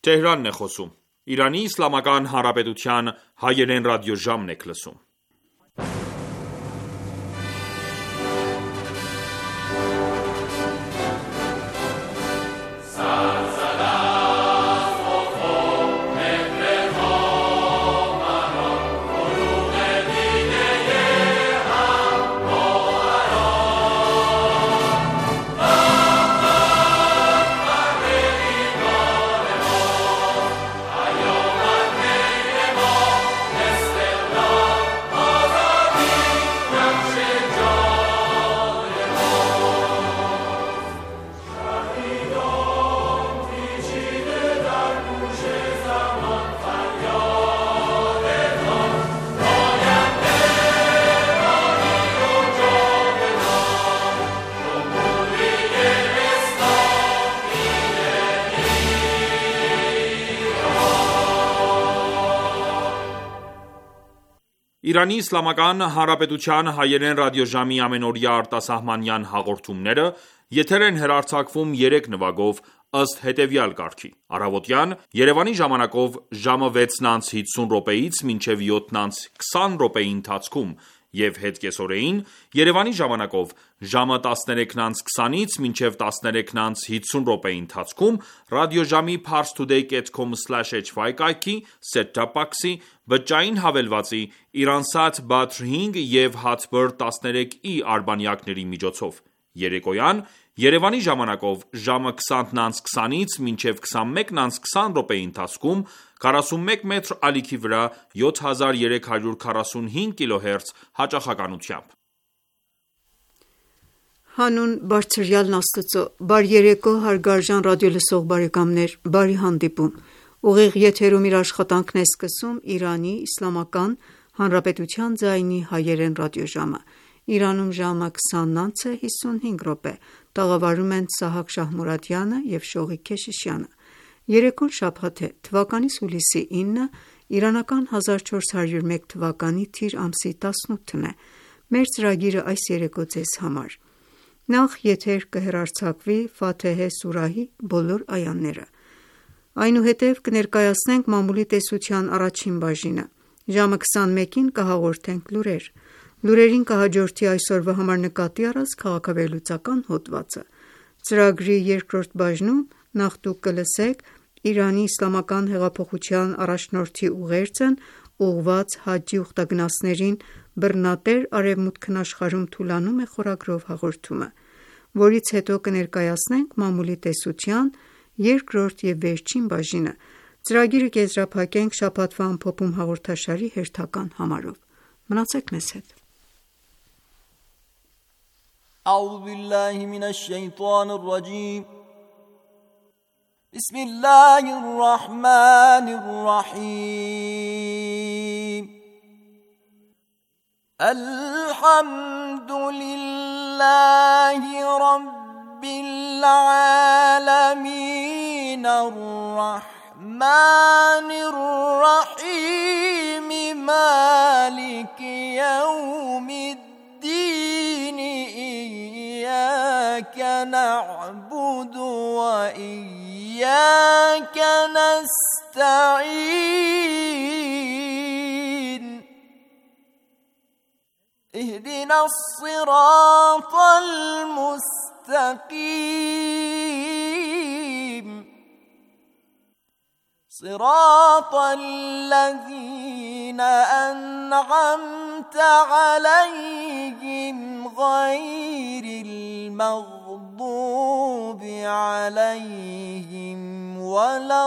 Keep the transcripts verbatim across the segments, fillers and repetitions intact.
Թեհրանն է խոսում։ Իրանի Իսլամական Հանրապետության հայերեն ռադիոժամն եք լսում։ Իրանի Իսլամական Հանրապետության հայերեն ռադիոժամի ամենօրյա արտասահմանյան հաղորդումները եթեր են հեռարձակվում երեք նվագով ըստ հետևյալ կարգի. Առավոտյան Երևանի ժամանակով ժամը վեցն անց հիսուն րոպեից մինչև յոթն անց քսան րոպեի ընթացքում և հետկեսօրեին Երևանի ժամանակով ժամը տասներեքն անց քսանից մինչև տասներեքն անց հիսուն րոպեի ընթացքում ռադիոժամի parstoday dot com slash h y կայքի, set-top box-ի, բջջային հավելվածի, Iransat Badr հինգ և Hatbird տասներեք i արբանյակների միջոցով։ Երեկոյան Երևանի ժամանակով ժամը քսանն անց քսանից մինչև քսանմեկն անց քսան րոպեի ընթացքում քառասունմեկ մետր ալիքի վրա յոթ հազար երեք հարյուր քառասունհինգ կիլոհերց հաճախականությամբ։ Հանուն Բարձրյալն Աստծո, բարի երեկո հարգարժան ռադիոլսող բարեկամներ, բարի հանդիպում։ Ուղիղ եթերում իր աշխատանքն է սկսում Իրանի Իսլամական Հանրապետության ձայնի հայերեն ռադիոժամը։ Իրանում ժամը քսանն անց է հիսունհինգ րոպե, տաղավարում են Սահակ Շահմուրադյանը և Շողիկ Քեշիշյանը։ Երեկոն շաբաթ է, թվականի հուլիսի ինը, իրանական հազար չորս հարյուր մեկ թվականի թիր ամսի տասնութն է։ Մեր ծրագիրը այս երեկո ձեզ համար։ Նախ եթեր կհեռարձակվի Ֆաթեհե սուրահի բոլոր այաները։ Այնուհետև կներկայացնենք մամուլի տեսության առաջին բաժինը։ Ժամը քսանմեկին կհաղորդենք լուրեր։ Լուրերին կհաջորդի այսօրվա համար նկատի առած քաղաքավերլուծական հոդվածը։ Ծրագրի երկրորդ բաժնում նախ դուք կլսեք Իրանի Իսլամական հեղափոխության առաջնորդի ուղերձն ուղղված հաջի ուխտագնացներին «Բռնատեր Արևմուտքն աշխարհում թուլանում է» խորագրով հաղորդումը, որից հետո կներկայացնենք մամուլի տեսության երկրորդ և վերջին բաժինը։ Ծրագիրը կեզրափակենք շաբաթվա ամփոփում հաղորդաշարի հերթական համարով։ Մնացեք մեզ հետ։ أعوذ بالله من الشيطان الرجيم بسم الله الرحمن الرحيم الحمد لله رب العالمين الرحمن الرحيم مالك يوم الدين إياك نعبد وإياك نستعين اهدنا الصراط المستقيم صراط الذين أنعمت عليهم غير المغضوب عليهم ولا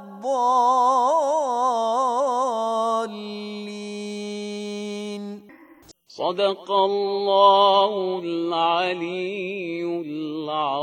الضالين صدق الله العلي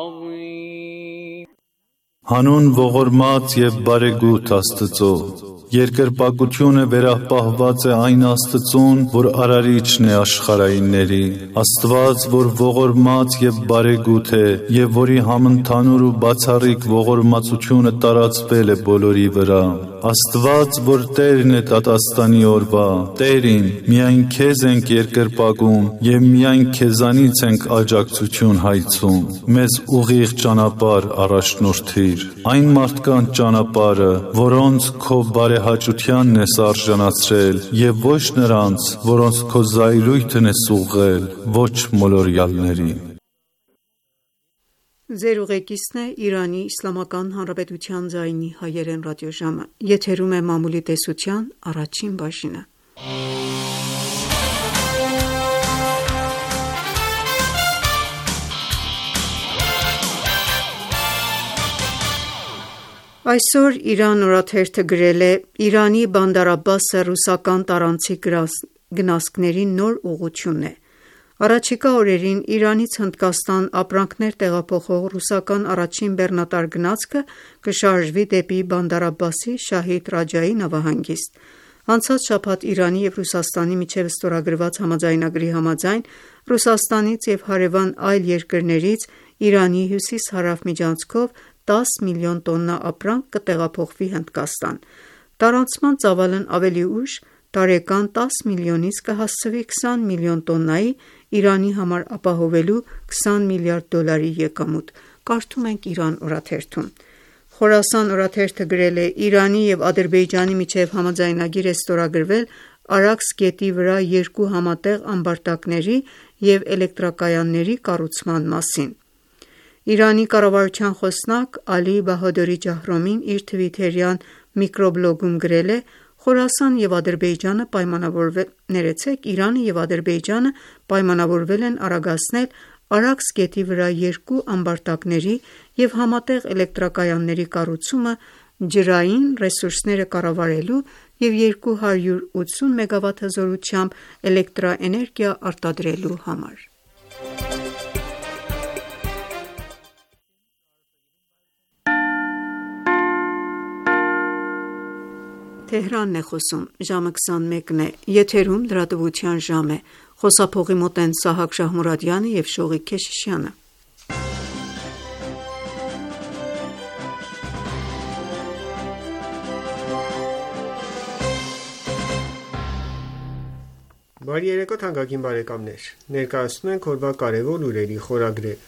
العظيم Հանուն ողորմած և բարեգութ Աստծո, Երկրպագությունը վերապահված է այն Աստծուն, որ արարիչն է աշխարհայինների, Աստված, որ ողորմած եւ բարեգութ է, եւ որի համընդհանուր ու բացառիկ ողորմածությունը տարածվել է բոլորի վրա, Աստված, որ Տերն է դատաստանի օրվա, Տերին, միայն քեզ ենք երկրպագում եւ միայն քեզանից ենք աջակցություն հայցում, մեզ ուղիղ ճանապարհ առաջնորդիր, այն մարդկանց ճանապարհը, որոնց քո բարեհաճությանն ես արժանացրել եւ ոչ նրանց, որոնց քո զայրույթն ես ուղղել, ոչ մոլորյալների։ Ձեր ուղեկիցն է Իրանի Իսլամական Հանրապետության ձայնի հայերեն ռադիոժամը։ Եթերում է մամուլի տեսության առաջին բաժինը։ Այսօր Իրան օրաթերթը գրել է Իրանի Բանդար Աբբասը ռուսական տարանցի գնացքների նոր ուղղությունն է։ Առաջիկա օրերին Իրանից Հնդկաստան ապրանքներ տեղափոխող ռուսական առաջին բեռնատար գնացքը կշարժվի դեպի Բանդար Աբբասի Շահիդ Ռաջայի նավահանգիստ։ Անցած շաբաթ Իրանի և Ռուսաստանի միջև ստորագրված համաձայնագրի համաձայն Ռուսաստանից և հարևան այլ երկրներից Իրանի հյուսիս-հարավ միջանցքով տասը միլիոն տոննա ապրանք կտեղափոխվի Հնդկաստան։ Տարանցման ծավալն ավելի ուշ տարեկան տասը միլիոնից կհասցվի քսան միլիոն տոննայի, Իրանի համար ապահովելու քսան միլիարդ դոլարի եկամուտ։ Կարդում ենք Իրան օրաթերթում։ Խորասան օրաթերթը գրել է Իրանի և Ադրբեջանի միջև համաձայնագիր է ստորագրվել Արաքս գետի վրա երկու համատեղ ամբարտակների և էլեկտրակայանների կառուցման մասին։ Իրանի կառավարության խոսնակ Ալի Բահադորի Ջահրոմին իր թվիթերյան միկրոբլոգում գրել է. Խորասան և Ադրբեջանը պայմանավորվել ներեցեք Իրանը և Ադրբեջանը պայմանավորվել են արագացնել Արաքս գետի վրա երկու ամբարտակների և համատեղ էլեկտրակայանների կառուցումը ջրային ռեսուրսները կառավարելու և երկու հարյուր ութսուն մեգավատ հզորությամբ էլեկտրաէներգիա արտադրելու համար։ Թեհրանն է խոսում, ժամը քսանմեկն է, եթերում լրատվության ժամ է, խոսափողի մոտ են Սահակ Շահմուրադյանը և Շողիկ Քեշիշյանը։ Բարի երեկո թանկագին բարեկամներ, ներկայացնում ենք օրվա կարևոր լուրերի խորագրերը։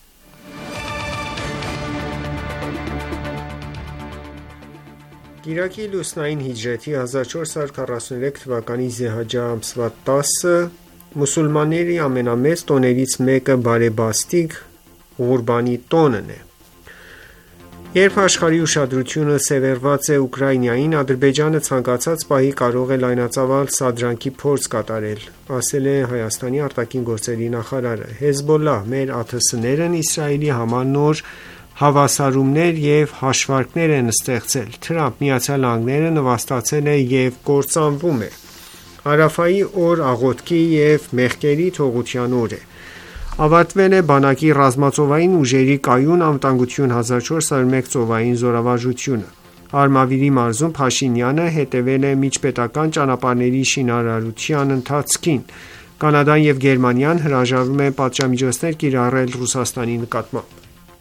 Իրաքի լուսնային հիջրեթի հազար չորս հարյուր քառասուներեք թվականի Զեհաջա ամսվա տասը մուսուլմանների ամենամեծ տոներից մեկը բարեբաստիկ Ղուրբանի տոնն է։ Երբ աշխարհի ուշադրությունը սևեռված է Ուկրաինային, Ադրբեջանը ցանկացած պահի կարող է լայնածավալ սադրանքի փորձ կատարել, ասել է Հայաստանի արտաքին գործերի նախարարը։ Հեզբոլլահ մեր ԱԹՍ-ներն Իսրայելի համար նոր հավասարումներ և հաշվարկներ են ստեղծել։ Թրամփ ԱՄՆ-ը նվաստացել է և կործանվում է։ Արաֆայի օր աղոթքի և մեղքերի թողության օր է։ Ավարտվել է բանակի ռազմածովային ուժերի կայուն անվտանգություն հազար չորս հարյուր մեկ ծովային զորավարժությունը։ Արմավիրի մարզում Փաշինյանը հետևել է միջպետական ճանապարհների շինարարության ընթացքին։ Կանադան և Գերմանիան հրաժարվում են պատժամիջոցներ կիրառել Ռուսաստանի նկատմամբ։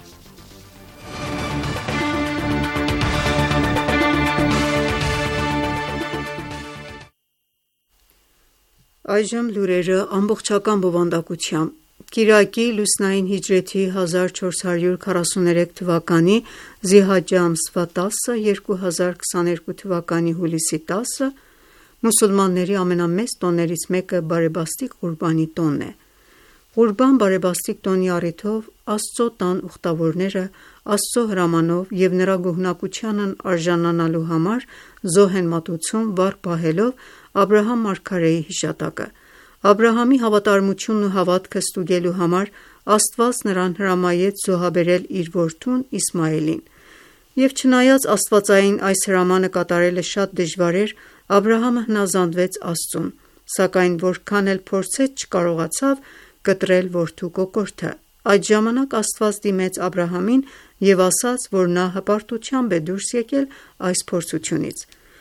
Այժմ լուրերը ամբողջական բովանդակությամբ։ Կիրակի լուսնային հիջրեթի հազար չորս հարյուր քառասուներեք թվականի Զիհաջջա ամսվա տասը, երկու հազար քսաներկու թվականի հուլիսի տասը մուսուլմանների ամենամեծ տոներից մեկը բարեբաստիկ Ղուրբանի տոնն է։ Ղուրբան բարեբաստիկ տոնի առիթով Աստծո տան ուխտավորները Աստծո հրամանով և նրա գոհունակությանն արժանանալու համար զոհ են մատուցում վառ պահելով Աբրահամ մարգարեի հիշատակը։ Աբրահամի հավատարմությունն ու հավատքը ստուգելու համար Աստված նրան հրամայեց զոհաբերել իր որդուն Իսմայելին։ Եվ չնայած աստվածային այս հրամանը կատարելը շատ դժվար էր, Աբրահամը հնազանդվեց Աստծուն, սակայն որքան էլ փորձեց չկարողացավ կտրել որդու կոկորդը։ Այդ ժամանակ Աստված դիմեց Աբրահամին և ասաց, որ նա հպարտությամբ է դուրս եկել այս փորձությունից։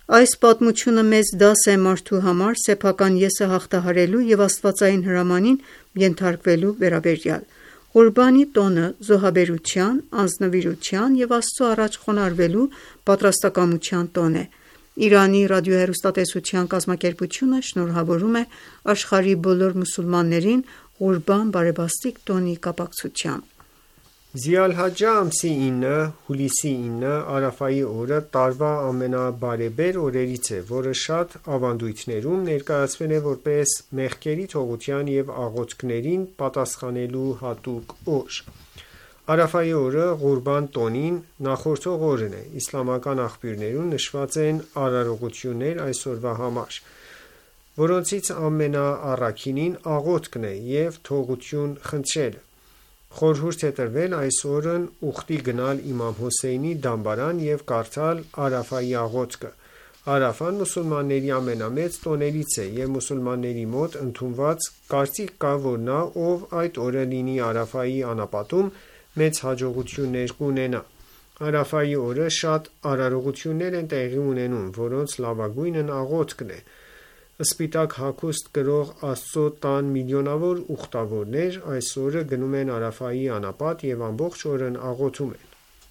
Այս պատմությունը մեծ դաս է մարդու համար սեփական եսը հաղթահարելու և աստվածային հրամանին ենթարկվելու վերաբերյալ։ Ղուրբանի տոնը զոհաբերության, անձնվիրության և Աստծու առաջ խոնարհվելու պատրաստակամության տոն է։ Իրանի ռադիոհեռուստատեսության կազմակերպությունը շնորհավորում է աշխարհի բոլոր մուսուլմաններին Ղուրբան բարեբաստիկ տոնի կապակցությամբ։ Զի ալ-Հաջջե ամսի ինը, հուլիսի ինը, Արաֆայի օրը տարվա ամենաբարեբեր օրերից է, որը շատ ավանդույթներում ներկայացվել է որպես մեղքերի թողության և աղոթքներին պատասխանելու հատուկ օր։ Արաֆայի օրը Ղուրբան տոնին նախորդող օրն է։ Իսլամական աղբյուրներում նշված են արարողություններ այս օրվա համար, որոնցից ամենաառաքինին աղոթքն է և թողություն խնդրելը։ Խորհուրդ է տրվել այս օրն ուխտի գնալ իմամ Հոսեյնի դամբարան և կարդալ Արաֆայի աղոթքը։ Արաֆան մուսուլմանների ամենամեծ տոներից է և մուսուլմանների մոտ ընդունված կարծիք կա, որ նա, ով այդ օրը լինի Արաֆայի անապատում, մեծ հաջողություններ կունենա։ Արաֆայի օրը շատ արարողություններ են տեղի ունենում, որոնց լավագույնն աղոթքն է։ Սպիտակ հագուստ կրող Աստծո տան միլիոնավոր ուխտավորներ այս օրը գնում են Արաֆայի անապատ և ամբողջ օրն աղոթում են։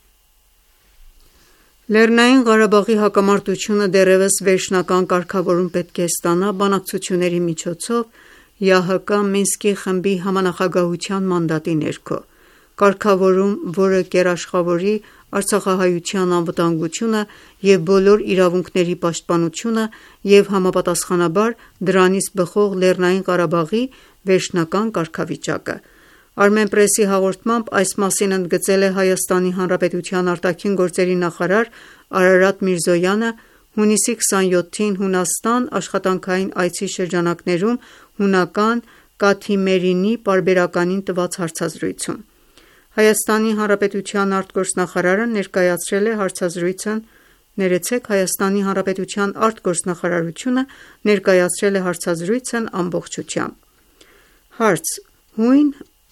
Լեռնային Ղարաբաղի հակամարտությունը դեռևս վերջնական կարգավորում պետք է ստանա բանակցությունների միջոցով ԵԱՀԿ Մինսկի խմբի համանախագահության մանդատի ներքո։ Կարգավորում, որը կերաշխավորի արցախահայության անվտանգությունը և բոլոր իրավունքների պաշտպանությունը և համապատասխանաբար դրանից բխող Լեռնային Ղարաբաղի վերջնական կարգավիճակը։ Armenpress-ի հաղորդմամբ այս մասին ընդգծել է Հայաստանի Հանրապետության արտաքին գործերի նախարար Արարատ Միրզոյանը հունիսի քսանյոթին Հունաստան աշխատանքային այցի շրջանակներում հունական Կաթիմերինի պարբերականին տված հարցազրույցում։ Հայաստանի Հանրապետության արտգործնախարարը ներկայացրել է հարցազրույցն ներեցեք Հայաստանի Հանրապետության արտգործնախարարությունը ներկայացրել է հարցազրույցն ամբողջությամբ։ Հարց. Հույն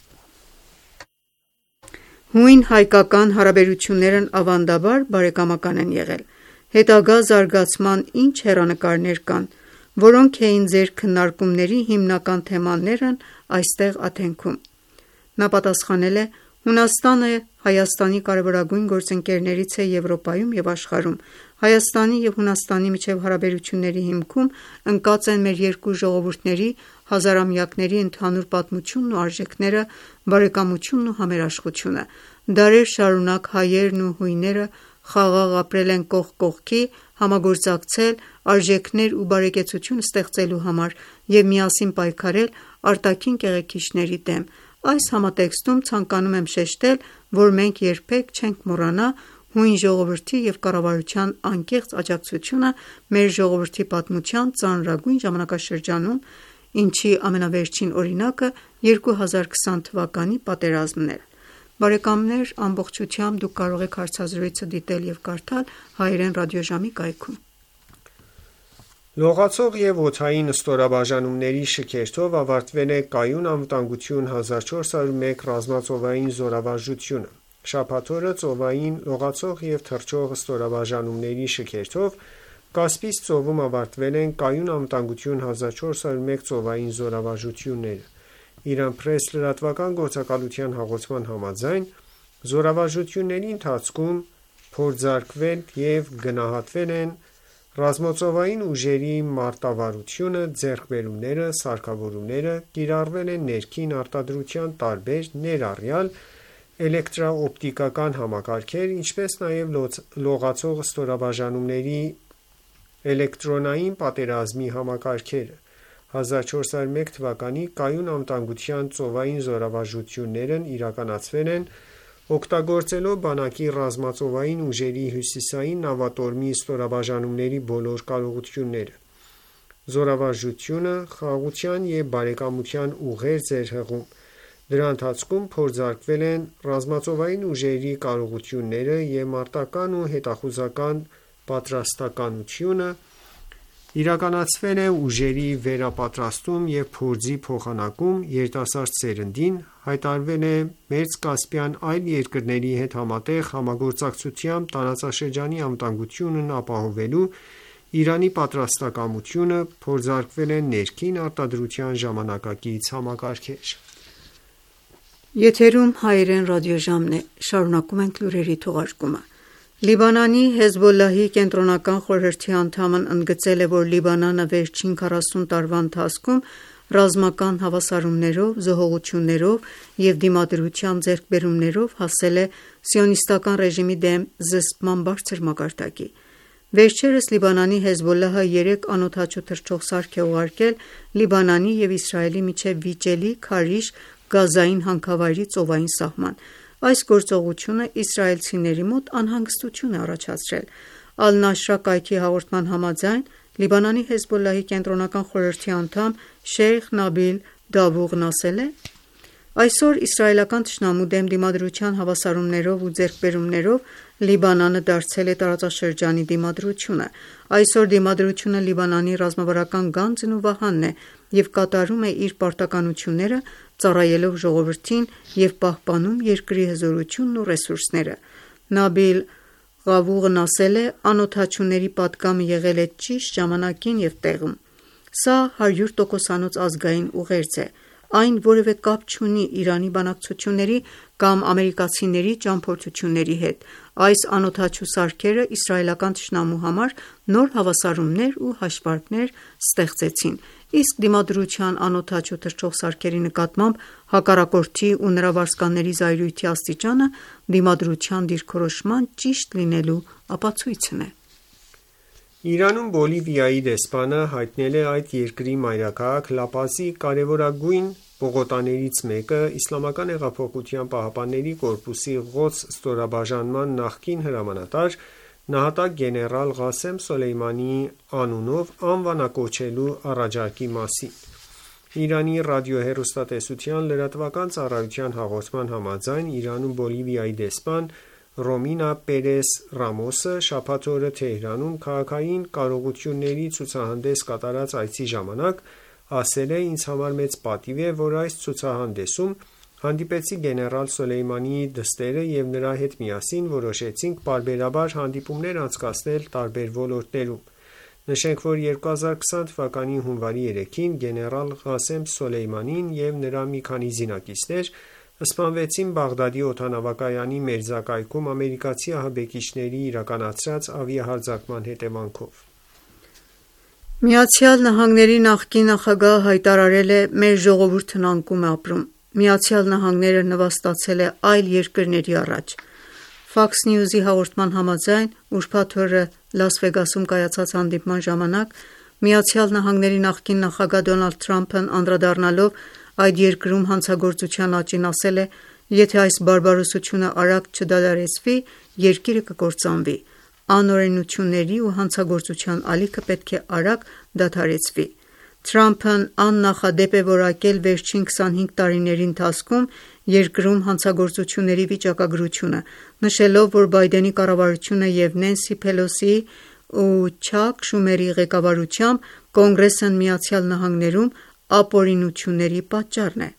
Հույն հայկական հարաբերություններն ավանդաբար բարեկամական են եղել։ Հետագա զարգացման ինչ հեռանկարներ կան, որոնք էին ձեր քննարկումների հիմնական թեմաներն այստեղ աթենքում։ Նա պատասխանել է. Հունաստանը Հայաստանի կարևորագույն գործընկերներից է Եվրոպայում և աշխարհում։ Հայաստանի և Հունաստանի միջև հարաբերությունների հիմքում ընկած են մեր երկու ժողովուրդների հազարամյակների ընդհանուր պատմությունն ու արժեքները, բարեկամությունն ու համերաշխությունը։ Դարեր շարունակ հայերն ու հույները խաղաղ ապրել են կողք կողքի, համագործակցել, արժեքներ ու բարեկեցություն ստեղծելու համար և միասին պայքարել արտաքին կեղեքիչների դեմ։ Այս համատեքստում ցանկանում եմ շեշտել, որ մենք երբեք չենք մոռանա հույն ժողովրդի և կառավարության անկեղծ աջակցությունը մեր ժողովրդի պատմության ծանրագույն ժամանակաշրջանում, ինչի ամենավերջին օրինակը երկու հազար քսան թվականի պատերազմն էր։ Բարեկամներ ամբողջությամբ դուք կարող եք հարցազրույցը դիտել և կարդալ հայերեն ռադիոժամի կայքում։ Լողացող և օդային ստորաբաժանումների շքերթով ավարտվել է կայուն անվտանգություն հազար չորս հարյուր մեկ ռազմածովային զորավարժությունը։ Շաբաթ օրը ծովային, լողացող և թռչող ստորաբաժանումների շքերթով Կասպից ծովում ավարտվել են կայուն անվտանգություն հազար չորս հարյուր մեկ ծովային զորավարժությունները։ Iran Press լրատվական գործակալության հաղորդման համաձայն, զորավարժությունների ընթացքում փորձարկվել և գնահատվել են ռազմածովային ուժերի մարտավարությունը, ձեռքբերումները, սարքավորումները, կիրառվել են ներքին արտադրության տարբեր, ներառյալ էլեկտրաօպտիկական համակարգեր, ինչպես նաև լողացող ստորաբաժանումների էլեկտրոնային պատերազմի համակարգերը։ հազար չորս հարյուր մեկ թվականի կայուն անվտանգության ծովային զորավարժություններն իրականացվել են օգտագործելով բանակի ռազմածովային ուժերի հյուսիսային նավատորմի ստորաբաժանումների բոլոր կարողությունները։ Զորավարժությունը խաղաղության և բարեկամության ուղերձ էր հղում։ Դրա ընթացքում փորձարկվել են ռազմածովային ուժերի կարողությունները և մարտական ու հետախուզական պատրաստակամությունը, իրականացվել է ուժերի վերապատրաստում և փորձի փոխանակում երիտասարդ սերնդին, հայտարարվել է Մերձկասպյան այլ երկրների հետ համատեղ համագործակցությամբ տարածաշրջանի անվտանգությունն ապահովելու Իրանի պատրաստակամությունը փորձարկվել է ներքին արտադրության ժամանակակից համակարգեր։ Եթերում հայերեն ռադիոժամն է, շարունակում ենք լուրերի թողարկումը։ Լիբանանի Հեզբոլլահի կենտրոնական խորհրդի անդամն ընդգծել է, որ Լիբանանը վերջին քառասուն տարվա ընթացքում ռազմական հավասարումներով, զոհողություններով և դիմադրության ձեռքբերումներով հասել է սիոնիստական ռեժիմի դեմ զսպման բարձր մակարդակի։ Վերջերս Լիբանանի Հեզբոլլահը երեք անօդաչու թռչող սարք է ուղարկել Լիբանանի և Իսրայելի միջև վիճելի, քարիշ, գազային հանքավայրի ծովային սահման։ Այս գործողությունը իսրայելցիների մոտ անհանգստություն է առաջացրել։ Ալ-Նաշրա կայքի հաղորդման համաձայն, Լիբանանի Հեզբոլլահի կենտրոնական խորհրդի անդամ Շեյխ Նաբիլ Դավուղն ասել է. «Այսօր իսրայելական թշնամու դեմ դիմադրության հավասարումներով ու ձեռքբերումներով Լիբանանը դարձել է տարածաշրջանի դիմադրությունը։ Այսօր դիմադրությունը Լիբանանի ռազմավարական գանձն ու վահանն է և կատարում է իր պարտականությունները, ծառայելով ժողովրդին և պահպանում երկրի հզորությունն ու ռեսուրսները»։ Նաբիլ Ղավուղն ասել է. «Անօդաչուների պատգամը եղել է ճիշտ ժամանակին և տեղում։ Սա հարյուր տոկոսանոց ազգային ուղերձ է։ Այն որևէ կապ չունի Իրանի բանակցությունների կամ ամերիկացիների ճամփորդությունների հետ։ Այս անօդաչու սարքերը իսրայելական թշնամու համար նոր հավասարումներ ու հաշվարկներ ստեղծեցին, իսկ դիմադրության անօդաչու թռչող սարքերի նկատմամբ հակառակորդի ու նրա վարձկանների զայրույթի աստիճանը դիմադրության դիրքորոշման ճիշտ լինելու ապացույցն է»։ Իրանում Բոլիվիայի դեսպանը հայտնել է այդ երկրի մայրաքաղաք Լա Պազի կարևորագույն պողոտաներից մեկը Իսլամական հեղափոխության պահապանների կորպուսի Ղոդս ստորաբաժանման նախկին հրամանատար նահատակ գեներալ Ղասեմ Սոլեյմանիի անունով անվանակոչելու առաջարկի մասին։ Իրանի ռադիոհեռուստատեսության լրատվական ծառայության հաղորդման համաձայն, Իրանում Բոլիվիայի դեսպան Ռոմինա Պերես Ռամոսը շաբաթ օրը Թեհրանում քաղաքային կարողությունների ցուցահանդես կատարած այցի ժամանակ ասել է. «Ինձ համար մեծ պատիվ է, որ այս ցուցահանդեսում հանդիպեցի գեներալ Սոլեյմանիի դստերը և նրա հետ միասին որոշեցինք պարբերաբար հանդիպումներ անցկացնել տարբեր ոլորտներում։ Նշենք, որ երկու հազար քսան թվականի հունվարի երեքին գեներալ Ղասեմ Սոլեյմանին և նրա մի քանի զինակիցներ սպանվեցին Բաղդադի օդանավակայանի մերձակայքում ամերիկացի ահաբեկիչների իրականացրած ավիահարձակման հետևանքով»։ ԱՄՆ նախկին նախագահը հայտարարել է. «Մեր ժողովուրդն անկում է ապրում»։ ԱՄՆ-ը նվաստացել է այլ երկրների առաջ։ Fox News-ի հաղորդման համաձայն, ուրբաթ օրը Լաս Վեգասում կայացած հանդիպման ժամանակ ԱՄՆ նախկին նախագահ Դոնալդ Թրամփն անդրադառնալով այդ երկրում հանցագործության աճին ասել է. «Եթե այս բարբարոսությունը արագ չդադարեցվի, երկիրը կկործանվի։ Անօրենությունների ու հանցագործության ալիքը պետք է արագ դադարեցվի»։ Թրամփն աննախադեպ է որակել վերջին քսանհինգ տարիների ընթացքում երկրում հանցագործությունների վիճակագրությունը, նշելով, որ Բայդենի կառավարությունը և Նենսի Փելոսիի ու Չակ Շումերի ղեկավարությամբ Կոնգրեսն ԱՄՆ-ում ապօրինությունների պատճառն է։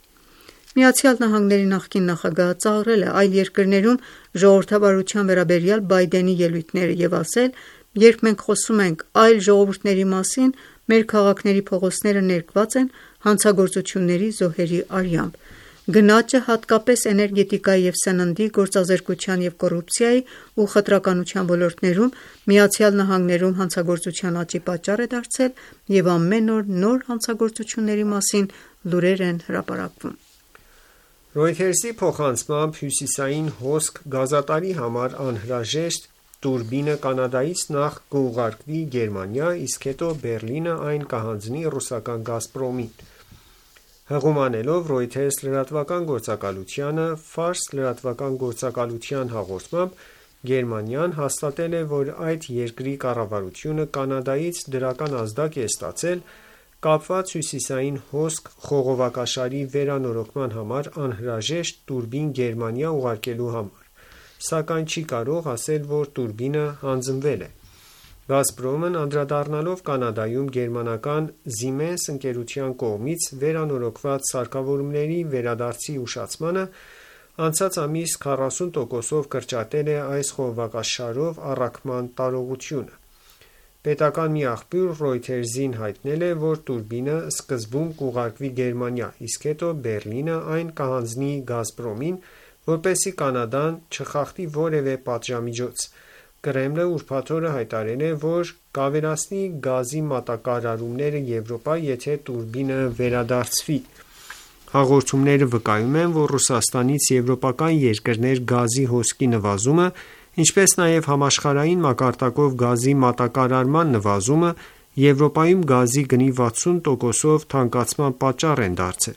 ԱՄՆ նախկին նախագահը ծաղրել է այլ երկրներում ժողովրդավարության վերաբերյալ Բայդենի ելույթները և ասել. «Երբ մենք խոսում ենք այլ ժողովուրդների մասին, մեր քաղաքների փողոցները ներկված են հանցագործությունների զոհերի արյամբ»։ Գնաճը հատկապես էներգետիկայի և սննդի, գործազրկության և կոռուպցիայի ու խտրականության ոլորտներում ԱՄՆ-ում հանցագործության աճի պատճառ է դարձել և ամեն օր նոր հանցագործությունների մասին լուրեր են հրապարակվում։ Reuters-ի փոխանցմամբ, հյուսիսային հոսք գազատարի համար անհրաժեշտ տուրբինը Կանադայից նախ կուղարկվի Գերմանիա, իսկ հետո Բեռլինը այն կհանձնի ռուսական Գազպրոմին։ Հղում անելով Reuters լրատվական գործակալությանը, Ֆարս լրատվական գործակալության հաղորդմամբ, Գերմանիան հաստատել է, որ այդ երկրի կառավարությունը Կանադայից դրական ազդակ է ստացել կապված հյուսիսային հոսք խողովակաշարի վերանորոգման համար անհրաժեշտ տուրբին Գերմանիա ուղարկելու համար, սակայն չի կարող ասել, որ տուրբինը հանձնվել է։ Գազպրոմն անդրադառնալով Կանադայում գերմանական Siemens ընկերության կողմից վերանորոգված սարքավորումների վերադարձի ուշացմանը, անցած ամիս քառասուն տոկոսով կրճատել է այս խողովակաշարով առաքման տարողությունը։ Պետական մի աղբյուր Reuters-ին հայտնել է, որ տուրբինը սկզբում կուղարկվի Գերմանիա, իսկ հետո Բերլինը այն կհանձնի Գազպրոմին, որպեսզի Կանադան չխախտի որևէ պատժամիջոց։ Կրեմլը ուրբաթ օրը հայտարարել է, որ կավերացնի գազի մատակարարումները Եվրոպա, եթե տուրբինը վերադարձվի։ Հաղորդումները վկայում են, որ Ռուսաստանից եվրոպական երկրներ գազի հոսքի նվազումը, ինչպես նաև համաշխարհային մակարդակով գազի մատակարարման նվազումը Եվրոպայում գազի գնի վաթսուն տոկոսով թանկացման պատճառ են դարձել։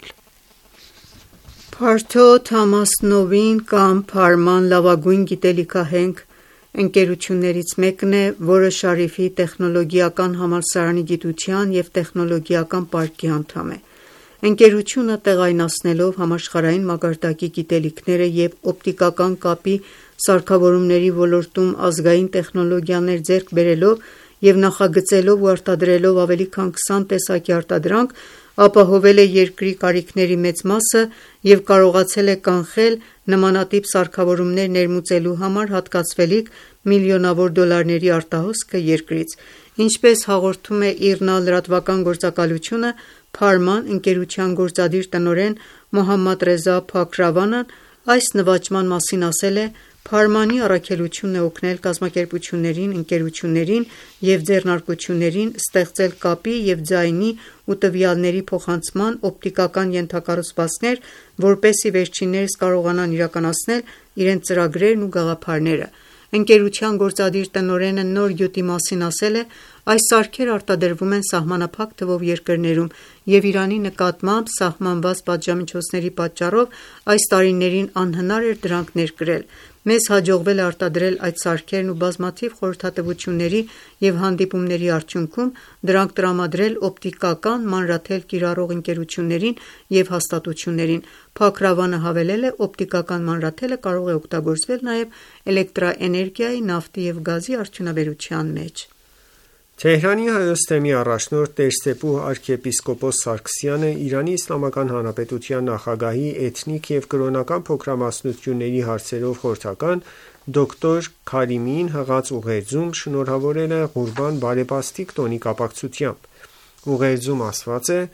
Փարթո Թամաս Նովին կամ Փարման լավագույն գիտելիքահենք ընկերություններից մեկն է, որը Շարիֆի տեխնոլոգիական համալսարանի գիտության և տեխնոլոգիական պարկի անդամ է։ Ընկերությունը տեղայնացնելով համաշխարհային մակարդակի գիտելիքները և օպտիկական կապի սարքավորումների ոլորտում ազգային տեխնոլոգիաներ ձեռք բերելով և նախագծելով ու արտադրելով ավելի քան քսան տեսակի արտադրանք, ապահովել է երկրի կարիքների մեծ մասը և կարողացել է կանխել նմանատիպ սարքավորումներ ներմուծելու համար հատկացվելիք միլիոնավոր դոլարների արտահոսքը երկրից։ Ինչպես հաղորդում է ԻՌՆԱ լրատվական գործակալությունը, Փարման ընկերության գործադիր տնօրեն Մոհամմադ Ռեզա Փաքրավանն այս նվաճման մասին ասել է. «Փարմանի առաքելությունն է օգնել կազմակերպություններին, ընկերություններին և ձեռնարկություններին ստեղծել կապի և ձայնի ու տվյալների փոխանցման օպտիկական ենթակառուցվածքներ, որպեսզի վերջիններս կարողանան իրականացնել իրենց ծրագրերն ու գաղափարները»։ Ընկերության գործադիր տնօրենը նոր գյուտի մասին ասել է. «Այս սարքերը արտադրվում են սահմանափակ թվով երկրներում, և Իրանի նկատմամբ սահմանված պատժամիջոցների պատճառով այս տարիներին անհնար էր դրանք ներկրել։ Մեզ հաջողվել է արտադրել այդ սարքերն ու բազմաթիվ խորհրդատվությունների և հանդիպումների արդյունքում դրանք տրամադրել օպտիկական մանրաթել կիրառող ընկերություններին և հաստատություններին»։ Փաքրավանը հավելել է. «Օպտիկական մանրաթելը կարող է օգտագործվել նաև էլեկտրաէներգիայի, նավթի և գազի արդյունաբերության մեջ»։ Թեհրանի Հայոց թեմի առաջնորդ տեր.Սեփու arczepiskopos Սարգսյանը Իրանի Իսլամական Հանրապետության նախագահի էթնիկ և կրոնական փոքրամասնությունների հարցերով խորհրդական դոկտոր Քարիմիին հղած ուղերձում շնորհավորել է Ղուրբան բարեբաստիկ տոնի կապակցությամբ։ Ուղերձում ասված է.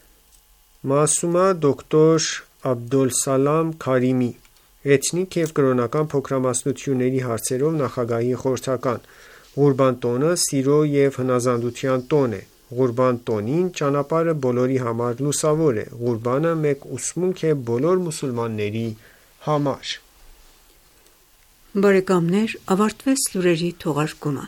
«Մասումա դոկտոր Աբդոլսալամ Քարիմի, էթնիկ և կրոնական փոքրամասնությունների հարցերով նախագահի խորհրդական: Ղուրբան տոնը սիրո և հնազանդության տոն է: Ղուրբան տոնին ճանապարհը բոլորի համար լուսավոր է: Ղուրբանը մեկ ուսմունք է բոլոր մուսուլմանների համար»: Ավարտվեց լուրերի թողարկումը։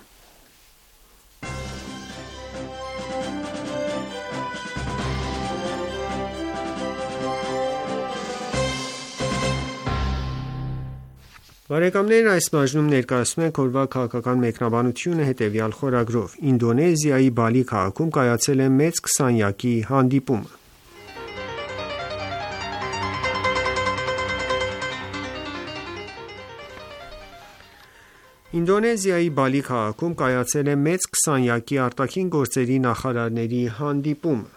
Բարեկամներ այս բաժնում ներկայացնում ենք օրվա քաղաքական մեկնաբանությունը հետևյալ խորագրով. Ինդոնեզիայի Բալի քաղաքում կայացել է մեծ քսանյակի հանդիպումը։ Ինդոնեզիայի Բալի քաղաքում կայացել է մեծ քսանյակի արտաքին գործերի նախարարների հանդիպումը։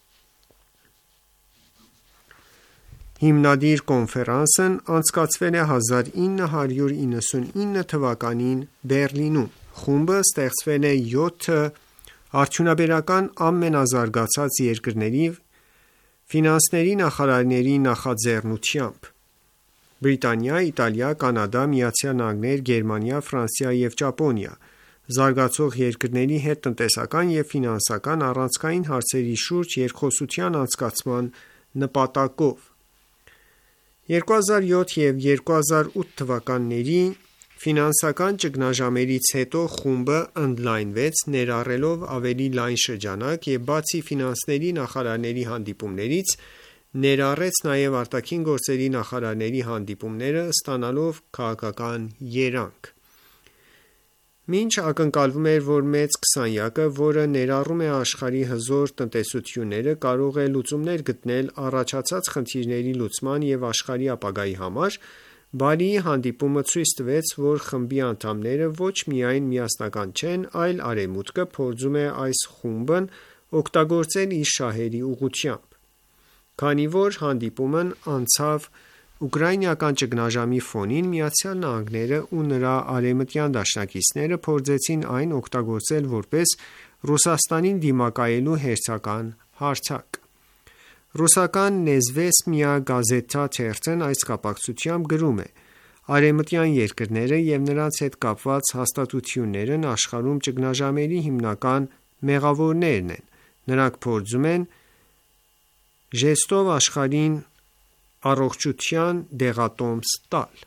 Հիմնադիր կոնֆերանսն անցկացվել է հազար ինը հարյուր իննսունինը թվականին Բեռլինում։ Խումբը ստեղծվել է յոթ արդյունաբերական ամենազարգացած երկրների ֆինանսների նախարարների նախաձեռնությամբ։ Բրիտանիա, Իտալիա, Կանադա, Միացյալ Նահանգներ, Գերմանիա, Ֆրանսիա և Ճապոնիա զարգացող երկրների հետ տնտեսական և ֆինանսական առանցքային հարցերի շուրջ երկխոսության անցկացման նպատակով։ երկու հազար յոթ և երկու հազար ութ թվականների ֆինանսական ճգնաժամերից հետո խումբը ընդլայնվեց, ներառելով ավելի լայն շրջանակ և բացի ֆինանսների նախարարների հանդիպումներից, ներառեց նաև արտաքին գործերի նախարարների հանդիպումները, ստանալով քաղաքական երանգ։ Մինչ ակնկալվում էր, որ մեծ քսանյակը, որը ներառում է աշխարհի հզոր տնտեսությունները, կարող է լուծումներ գտնել առաջացած խնդիրների լուծման և աշխարհի ապագայի համար, Բալիի հանդիպումը ցույց տվեց, որ խմբի անդամները ոչ միայն միասնական չեն, այլ Արևմուտքը փորձում է այս խումբն օգտագործել իր շահերի ուղղությամբ։ Քանի որ հանդիպումն անցավ Ուկրաինական ճգնաժամի ֆոնին Միացյալ Նահանգները ու նրա արևմտյան դաշնակիցները փորձեցին այն օգտագործել որպես Ռուսաստանին դիմակայելու հերթական հարթակ։ Ռուսական Նեզվեսմիա գազետա թերթն այս կապակցությամբ գրում է. «Արևմտյան երկրները և նրանց հետ կապված հաստատություններն աշխարհում ճգնաժամերի հիմնական մեղավորներն են։ Նրանք փորձում են ժեստով աշխարհին առողջության դեղատոմս տալ»։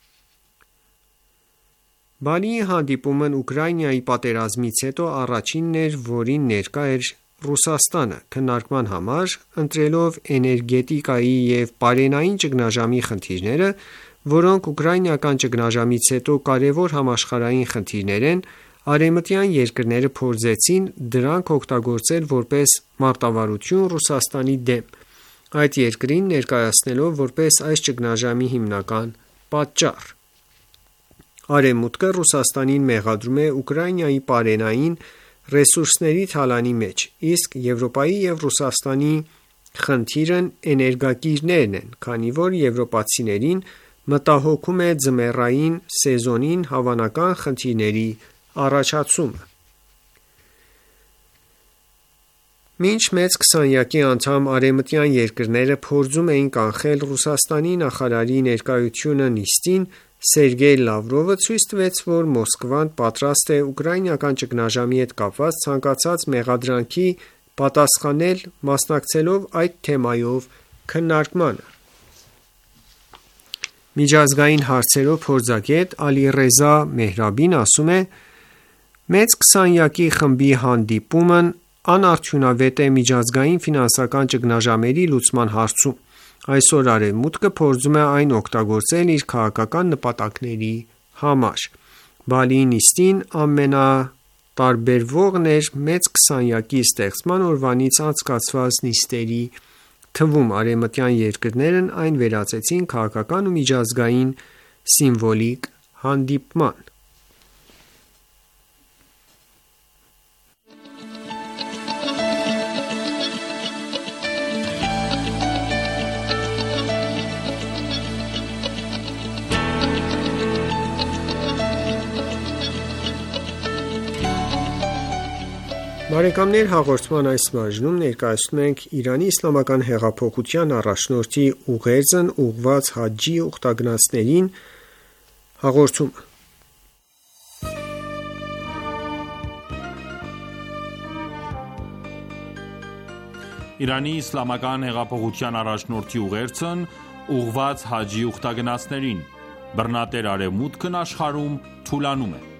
Բալիի հանդիպումն Ուկրաինայի պատերազմից հետո առաջինն էր, որին ներկա էր Ռուսաստանը, քննարկման համար, ընտրելով էներգետիկայի և պարենային ճգնաժամի խնդիրները, որոնք ուկրաինական ճգնաժամից հետո կարևոր համաշխարհային խնդիրներ են, արևմտյան երկրները փորձեցին դրանք օգտագործել որպես մարտավարություն Ռուսաստանի դեմ, այդ երկրին ներկայացնելով որպես այս ճգնաժամի հիմնական պատճառ։ Արևմուտքը Ռուսաստանին մեղադրում է Ուկրաինայի պարենային ռեսուրսների թալանի մեջ, իսկ Եվրոպայի և Ռուսաստանի խնդիրն էներգակիրներն են, քանի որ եվրոպացիներին մտահոգում է ձմեռային սեզոնին հավանական խնդիրների առաջացումը։ Մինչ մեծ քսանյակի անդամ արևմտյան երկրները փորձում էին կանխել Ռուսաստանի նախարարի ներկայությունը նիստին, Սերգեյ Լավրովը ցույց տվեց, որ Մոսկվան պատրաստ է ուկրաինական ճգնաժամի հետ կապված ցանկացած մեղադրանքի պատասխանել մասնակցելով այդ թեմայով քննարկմանը։ Միջազգային հարցերով փորձագետ Ալիռեզա Մեհրաբին ասում է. «Մեծ քսանյակի խմբի հանդիպումն անարդյունավետ է միջազգային ֆինանսական ճգնաժամերի լուծման հարցում։ Այսօր Արևմուտքը փորձում է այն օգտագործել իր քաղաքական նպատակների համար։ Բալիի նիստին ամենատարբերվողն էր մեծ քսանյակի ստեղծման օրվանից անցկացված նիստերի թվում։ Արևմտյան երկրներն այն վերածեցին քաղաքական ու միջազգային սիմվոլիկ հանդիպման»։ Բարեկամներ, հաղորդման այս բաժնում ներկայացնում ենք Իրանի իսլամական հեղափոխության առաջնորդի ուղերձն ուղղված հաջջի ուխտագնացներին հաղորդումը։ Իրանի իսլամական հեղափոխության առաջնորդի ուղերձն ուղղված հաջջի ուխտագնացներին։ Բռնատեր արևմուտքն աշխարհում թուլանում է։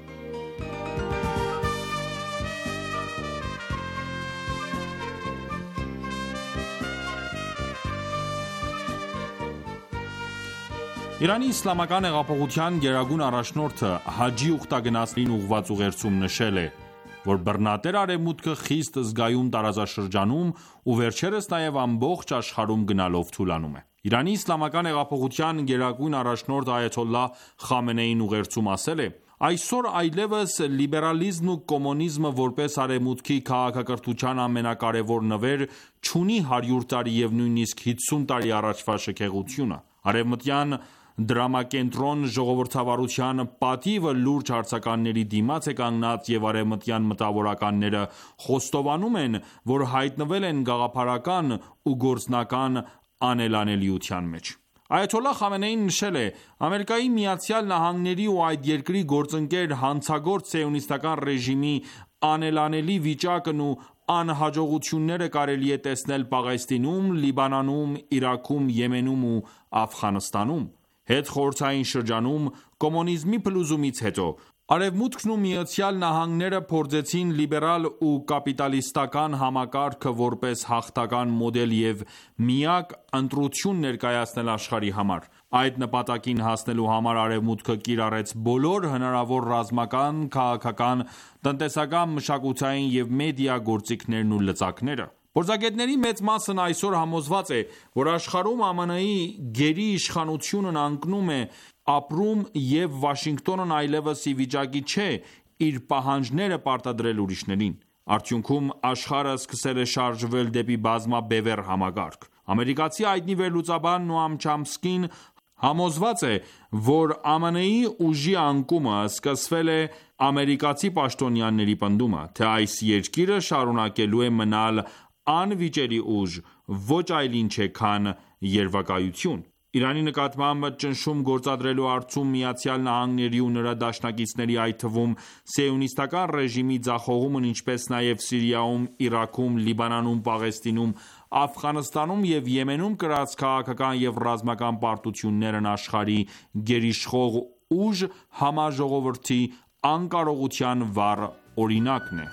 Իրանի իսլամական հեղափոխության գերագույն առաջնորդը հաջջի ուխտագնացներին ուղղված ուղերձում նշել է, որ բռնատեր արևմուտքը խիստ զգայուն տարածաշրջանում ու վերջերս նաև ամբողջ աշխարհում գնալով թուլանում է։ Իրանի իսլամական հեղափոխության գերագույն առաջնորդ Այաթոլլահ Խամենեին ուղերձում ասել է. «Այսօր այլևս լիբերալիզմն ու կոմունիզմը որպես արևմուտքի քաղաքակրթության ամենակարևոր նվեր չունի հարյուր տարի և նույնիսկ հիսուն տարի առաջվա շքեղությունը։ Արևմտյան դրամակենտրոն ժողովրդավարության պատիվը լուրջ հարցականների դիմաց է կանգնած և արևմտյան մտավորականները խոստովանում են, որ հայտնվել են գաղափարական ու գործնական անելանելիության մեջ»։ Այաթոլլահ Խամենեին նշել է. «Ամերիկայի Միացյալ Նահանգների ու այդ երկրի գործընկեր հանցագործ սիոնիստական ռեժիմի անելանելի վիճակն ու անհաջողությունները կարելի է տեսնել Պաղեստինում, Լիբանանում, Իրաքում, Եմենում ու Աֆղանստանում։ Հետխորհրդային շրջանում կոմունիզմի փլուզումից հետո Արևմուտքն ու Միացյալ Նահանգները փորձեցին լիբերալ ու կապիտալիստական համակարգը որպես հաղթական մոդել և միակ ընտրություն ներկայացնել աշխարհի համար։ Այդ նպատակին հասնելու համար Արևմուտքը կիրառեց բոլոր հնարավոր ռազմական, քաղաքական, տնտեսական, մշակութային և մեդիա գործիքներն ու լծակները։ Փորձագետների մեծ մասն այսօր համոզված է, որ աշխարհում ԱՄՆ-ի գերի իշխանությունն անկնում է ապրում և Վաշինգտոնն այլևս ի վիճակի չէ իր պահանջները պարտադրել ուրիշներին։ Արդյունքում աշխարհը սկսել է շարժվել դեպի բազմաբևեռ համակարգ։ Ամերիկացի հայտնի վերլուծաբան Նոամ Չոմսկին Համոզված է, որ ԱՄՆ-ի ուժի անկումը սկսվել է ամերիկացի պաշտոնյաների պնդումը, թե այս երկիրը շարունակելու է մնալ անվիճելի ուժ, ոչ այլ ինչ է, քան երևակայություն։ Իրանի նկատմամբ ճնշում գործադրելու հարցում ԱՄՆ-ի ու նրա դաշնակիցների, այդ թվում սիոնիստական ռեժիմի ձախողումն, ինչպես նաև Սիրիայում, Իրաքում, Լիբանանում, Պաղեստինում, Աֆղանստանում և Եմենում կրած քաղաքական և ռազմական պարտություններն աշխարհի գերիշխող ուժ համաժողովրդի անկարողության վառ օրինակն է։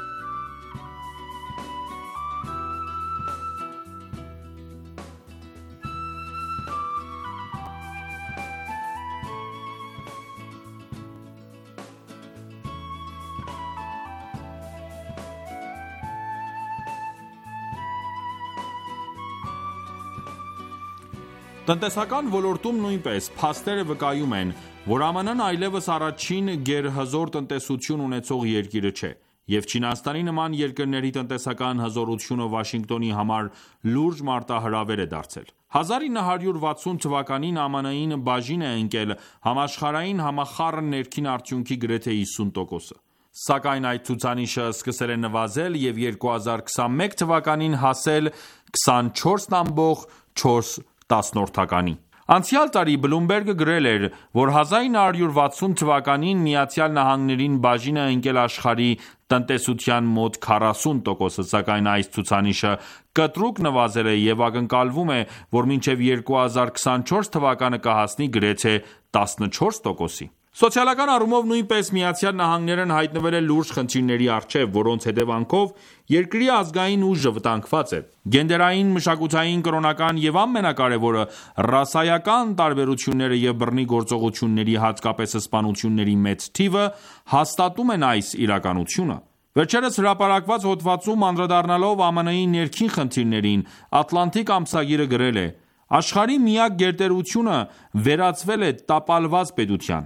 Տնտեսական ոլորտում նույնպես փաստերը վկայում են, որ ԱՄՆ-ն այլևս առաջին գերհզոր տնտեսություն ունեցող երկիրը չէ, և Չինաստանի նման երկրների տնտեսական հզորությունը Վաշինգտոնի համար լուրջ մարտահրավեր է դարձել։ հազար ինը հարյուր վաթսուն թվականին ԱՄՆ-ին բաժին է ընկել համաշխարհային համախառն ներքին արդյունքի գրեթե հիսուն տոկոսը։ Սակայն այդ ցուցանիշը սկսել է նվազել և երկու հազար քսանմեկ թվականին հասել քսանչորս տասնյոթ տասնորդականի։ Անցյալ տարի Bloomberg-ը գրել էր, որ հազար ինը հարյուր վաթսուն թվականին ԱՄՆ-ին բաժին է ընկել աշխարհի տնտեսության մոտ քառասուն տոկոսը, սակայն այս ցուցանիշը կտրուկ նվազել է և ակնկալվում է, որ մինչև երկու հազար քսանչորս թվականը կհասնի գրեթե տասնչորս տոկոսի։ Սոցիալական առումով նույնպես ԱՄՆ-ն հայտնվել է լուրջ խնդիրների առջև, որոնց հետևանքով երկրի ազգային ուժը վտանգված է։ Գենդերային, մշակութային, կրոնական և ամենակարևորը՝ ռասայական տարբերությունները և բռնի գործողությունների, հատկապես սպանությունների մեծ թիվը հաստատում են այս իրականությունը։ Վերջերս հրապարակված հոդվածում անդրադառնալով ԱՄՆ-ի ներքին խնդիրներին, Ատլանտիկ ամսագիրը գրել է. «Աշխարհի միակ գերտերությունը վերածվել է տապալված պետության։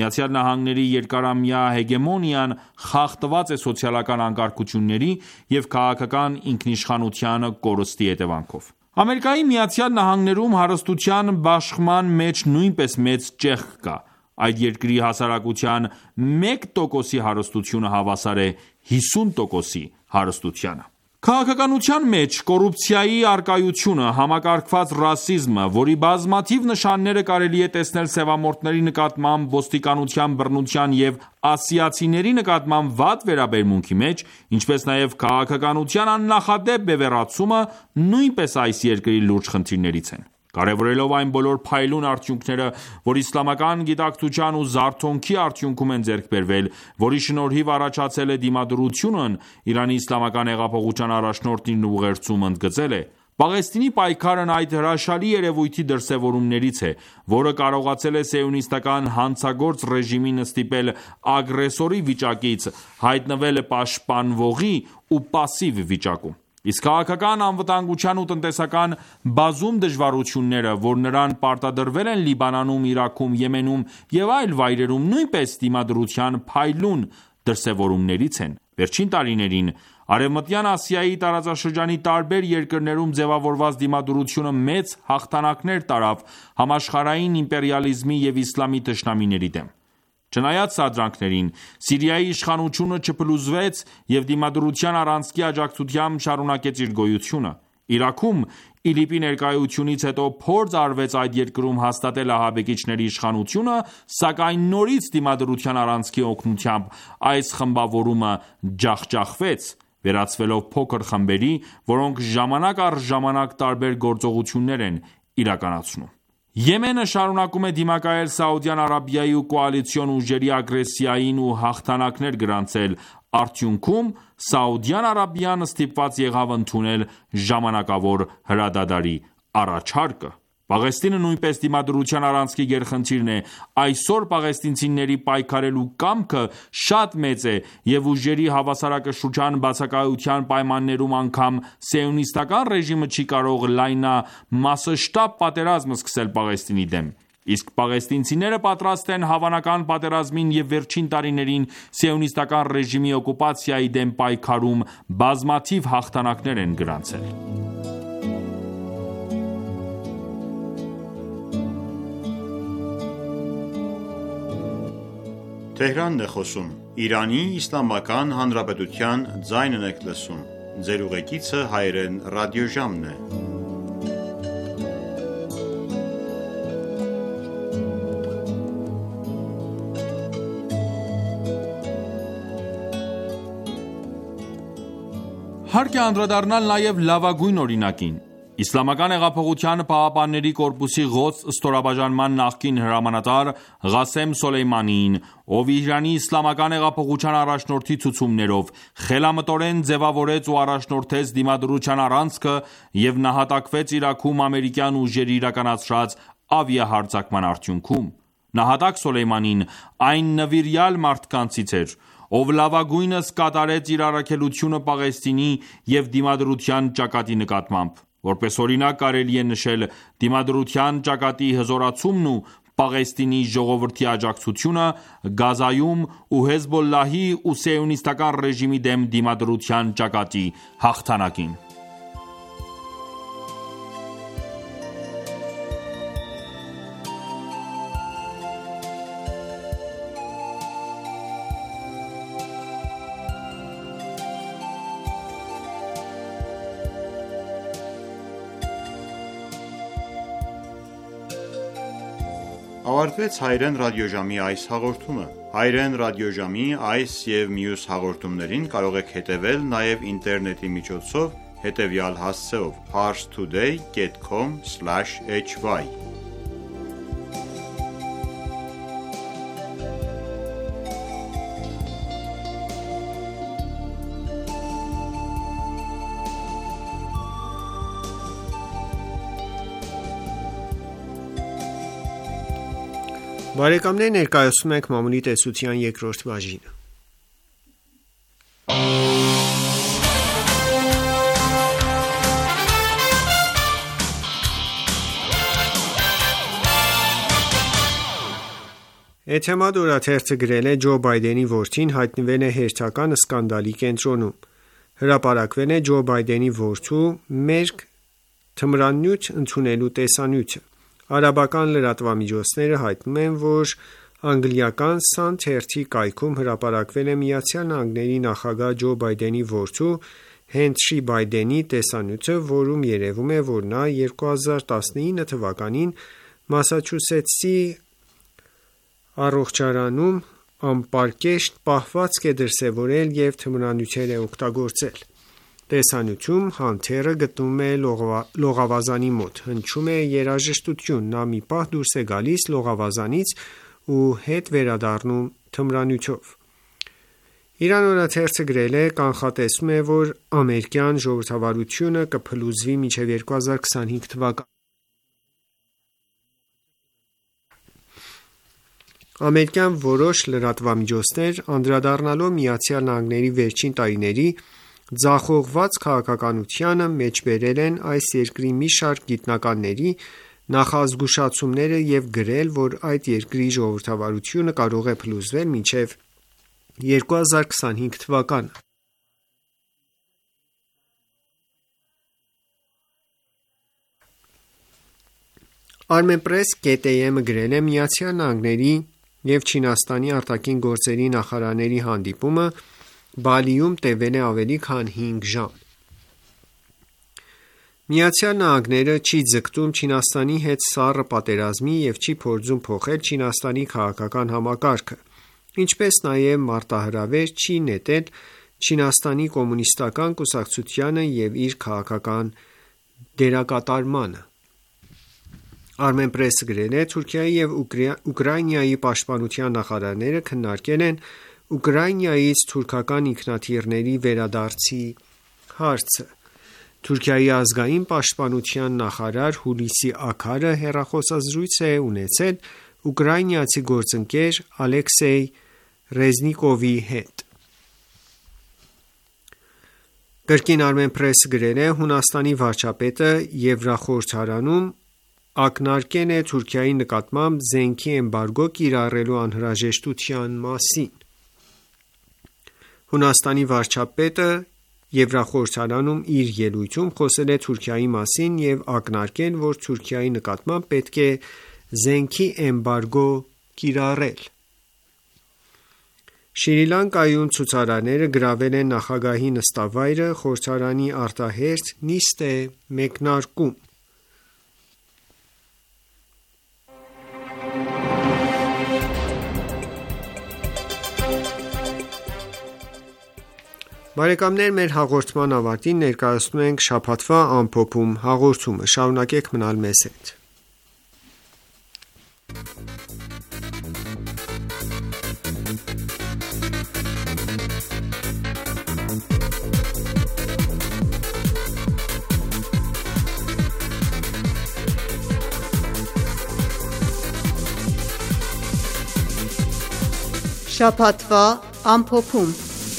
ԱՄՆ-ի երկարամյա հեգեմոնիան խախտված է սոցիալական անկարգությունների և քաղաքական ինքնիշխանության կորստի հետևանքով»։ Ամերիկայի Միացյալ Նահանգներում հարստության բաշխման մեջ նույնպես մեծ ճեղք կա։ Այդ երկրի հասարակության մեկ տոկոսի հարստությունը հավասար է հիսուն տոկոսի հարստությանը։ Քաղաքականության մեջ կոռուպցիայի առկայությունը, համակարգված ռասիզմը, որի բազմաթիվ նշանները կարելի է տեսնել սևամորթների նկատմամբ ոստիկանության բռնության և ասիացիների նկատմամբ վատ վերաբերմունքի մեջ, ինչպես նաև քաղաքականության աննախադեպ բևեռացումը նույնպես այս երկրի լուրջ խնդիրներից են։ Կարևորելով այն բոլոր փայլուն արդյունքները, որ իսլամական գիտակցության ու զարթոնքի արդյունքում են ձեռք բերվել, որի շնորհիվ առաջացել է դիմադրությունն, Իրանի իսլամական հեղափոխության առաջնորդն իր ուղերձում ընդգծել է. «Պաղեստինի պայքարն այդ հրաշալի երևույթի դրսևորումներից է, որը կարողացել է սիոնիստական հանցագործ ռեժիմին ստիպել ագրեսորի վիճակից հայտնվել պաշտպանվողի ու պասիվ վիճակում։ Իսկ քաղաքական անվտանգության ու տնտեսական բազում դժվարությունները, որ նրան պարտադրվել են Լիբանանում, Իրաքում, Եմենում և այլ վայրերում, նույնպես դիմադրության փայլուն դրսևորումներից են։ Վերջին տարիներին Արևմտյան Ասիայի տարածաշրջանի տարբեր երկրներում ձևավորված դիմադրությունը մեծ հաղթանակներ տարավ համաշխարհային իմպերիալիզմի և իսլամի թշնամիների դեմ։ Չնայած սադրանքներին, Սիրիայի իշխանությունը չփլուզվեց և դիմադրության առանցքի աջակցությամբ շարունակեց իր գոյությունը։ Իրաքում ԻԼԻՊ-ի ներկայությունից հետո փորձ արվեց այդ երկրում հաստատել ահաբեկիչների իշխանությունը, սակայն նորից դիմադրության առանցքի օգնությամբ այս խմբավորումը ջախջախվեց, վերածվելով փոքր խմբերի, որոնք ժամանակ առ ժամանակ տարբեր գործողություններ են իրականացնում։ Եմենը շարունակում է դիմակայել Սաուդյան Արաբիայի ու կոալիցիոն ուժերի ագրեսիային ու հաղթանակներ գրանցել, արդյունքում Սաուդյան Արաբիան ստիպված եղավ ընդունել ժամանակավոր հրադադարի առաջարկը։ Պաղեստինը նույնպես դիմադրության առանցքի գերխնդիրն է։ Այսօր պաղեստինցիների պայքարելու կամքը շատ մեծ է և ուժերի հավասարակշռության բացակայության պայմաններում անգամ սիոնիստական ռեժիմը չի կարող լայնամասշտաբ պատերազմ սկսել Պաղեստինի դեմ։ Իսկ պաղեստինցիները պատրաստ են հավանական պատերազմին և վերջին տարիներին սիոնիստական ռեժիմի օկուպացիայի դեմ պայքարում բազմաթիվ հաղթանակներ են գրանցել։ Թեհրանն է խոսում։ Իրանի Իսլամական Հանրապետության ձայնն եք լսում։ Ձեր ուղեկիցը հայերեն ռադիոժամն է։ Հարկ է անդրադառնալ նաև լավագույն օրինակին։ Իսլամական հեղափոխության պահապանների կորպուսի Ղոդս ստորաբաժանման նախկին հրամանատար Ղասեմ Սոլեյմանիին, ով Իրանի իսլամական հեղափոխության առաջնորդի ցուցումներով խելամտորեն ձևավորեց ու առաջնորդեց դիմադրության առանցքը և նահատակվեց Իրաքում ամերիկյան ուժերի իրականացրած ավիահարձակման արդյունքում։ Նահատակ Սոլեյմանին այն նվիրյալ մարդկանցից էր, ով լավագույնս կատարեց իր առաքելությունը Պաղեստինի և դիմադրության ճակատի նկատմամբ։ Որպես օրինակ կարելի է նշել դիմադրության ճակատի հզորացումն ու Պաղեստինի ժողովրդի աջակցությունը Գազայում ու Հեզբոլլահի ու սիոնիստական ռեժիմի դեմ դիմադրության ճակատի հաղթանակին։ Ավարտվեց հայերեն ռադիոժամի այս հաղորդումը։ Հայերեն ռադիոժամի այս և մյուս հաղորդումներին կարող եք հետևել նաև ինտերնետի միջոցով հետևյալ հասցեով՝ parstoday dot com slash h y Բարեկամներ, ներկայացնում ենք Մամուլի տեսության երկրորդ բաժինը։ Էթեմադ օրաթերթը գրել է Ջո Բայդենի որդին հայտնվել է հերթական սկանդալի կենտրոնում։ Հրապարակվել է Ջո Բայդենի որդու մերկ թմրանյութ ընդունելու տեսանյութը։ Արաբական լրատվամիջոցները հայտնում են, որ անգլիական Sun թերթի կայքում հրապարակվել է Միացյալ Նահանգների նախագահ Ջո Բայդենի որդու Հենթրի Բայդենի տեսանյութը, որում երևում է, որ նա երկու հազար տասնինը թվականին Մասաչուսեթսի առողջարանում անպարկեշտ պահվածք է դրսևորել և թմրանյութեր է օգտագործել։ Տեսանյութում Հանթերը գտնվում է լողավազանի մոտ, հնչում է երաժշտություն, նա մի պահ դուրս է գալիս լողավազանից ու հետ վերադառնում թմրանյութով։ Իրան օրաթերթը գրել է. կանխատեսվում է, որ ամերիկյան ժողովրդավարությունը կփլուզվի մինչև երկու հազար քսանհինգ թվականը։ Ամերիկյան որոշ լրատվամիջոցներ անդրադառնալով Միացյալ Նահանգների վերջին տարիների ձախողված քաղաքականությանը մեջբերել են այս երկրի մի շարք գիտնականների նախազգուշացումները և գրել, որ այդ երկրի ժողովրդավարությունը կարող է փլուզվել մինչև երկու հազար քսանհինգ թվականը։ Armenpress dot am-ը գրել է Միացյալ Նահանգների և Չինաստանի արտաքին գործերի նախարարների հանդիպումը Բալիում տևել է ավելի քան հինգ ժամ։ Միացյալ Նահանգները չի ձգտում Չինաստանի հետ սառը պատերազմի և չի փորձում փոխել Չինաստանի քաղաքական համակարգը, ինչպես նաև մարտահրավեր չի նետել Չինաստանի կոմունիստական կուսակցությանը և իր քաղաքական դերակատարմանը։ Armenpress-ը գրել է. Թուրքիայի և Ուկրաինայի պաշտպանության նախարարները քննարկել են Ուկրաինայից թուրքական ինքնաթիռների վերադարձի հարցը։ Թուրքիայի ազգային պաշտպանության նախարար Հուլիսի Աքարը հեռախոսազրույց է ունեցել ուկրաինացի գործընկեր Ալեքսեյ Ռեզնիկովի հետ։ Կրկին Armenpress-ը գրել է. Հունաստանի վարչապետը Եվրախորհրդարանում ակնարկել է Թուրքիայի նկատմամբ զենքի էմբարգո կիրառելու անհրաժեշտության մասին։ Հունաստանի վարչապետը Եվրախորհրդարանում իր ելույթում խոսել է Թուրքիայի մասին և ակնարկել, որ Թուրքիայի նկատմամբ պետք է զենքի էմբարգո կիրառել։ Շրի Լանկայում ցուցարարները գրավել են նախագահի նստավայրը, խորհրդարանի արտահերթ նիստ է մեկնարկում։ Բարեկամներ, մեր հաղորդման ավարտին ներկայացնում ենք շաբաթվա ամփոփում հաղորդումը։ Շարունակեք մնալ մեզ հետ։ Շաբաթվա ամփոփում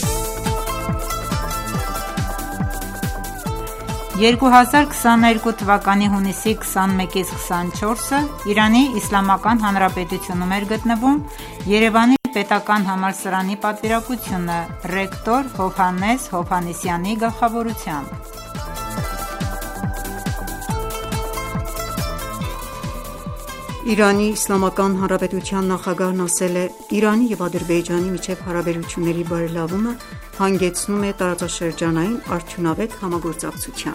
երկու հազար քսաներկու թվականի հունիսի քսանմեկից քսանչորսը Իրանի Իսլամական Հանրապետությունում էր գտնվում Երևանի պետական համալսարանի պատվիրակությունը ռեկտոր Հովհաննես Հովհաննիսյանի գլխավորությամբ։ Իրանի Իսլամական Հանրապետության նախագահն ասել է. «Իրանի և Ադրբեջանի միջև հարաբերությունների բարելավումը հանգեցնում է տարածաշրջանային արդյունավետ համագործակցության»։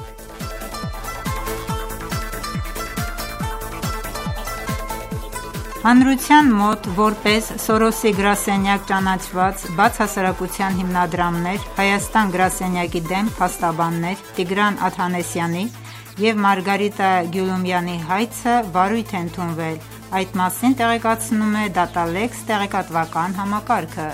Հանրության մոտ որպես Սորոսի գրասենյակ ճանաչված բացհասարակության հիմնադրամներ Հայաստան գրասենյակի դեմ փաստաբաններ Տիգրան Աթանեսյանի և Մարգարիտա Գյուլումյանի հայցը վարույթ է ընդունվել։ Այդ մասին տեղեկացնում է Դատալեքս տեղեկատվական համակարգը։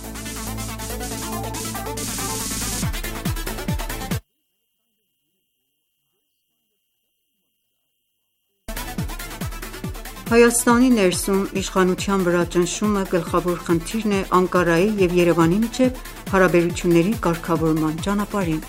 Հայաստանի ներսում իշխանության վրա ճնշումը գլխավոր խնդիրն է Անկարայի և Երևանի միջև հարաբերությունների կարգավորման ճանապարհին։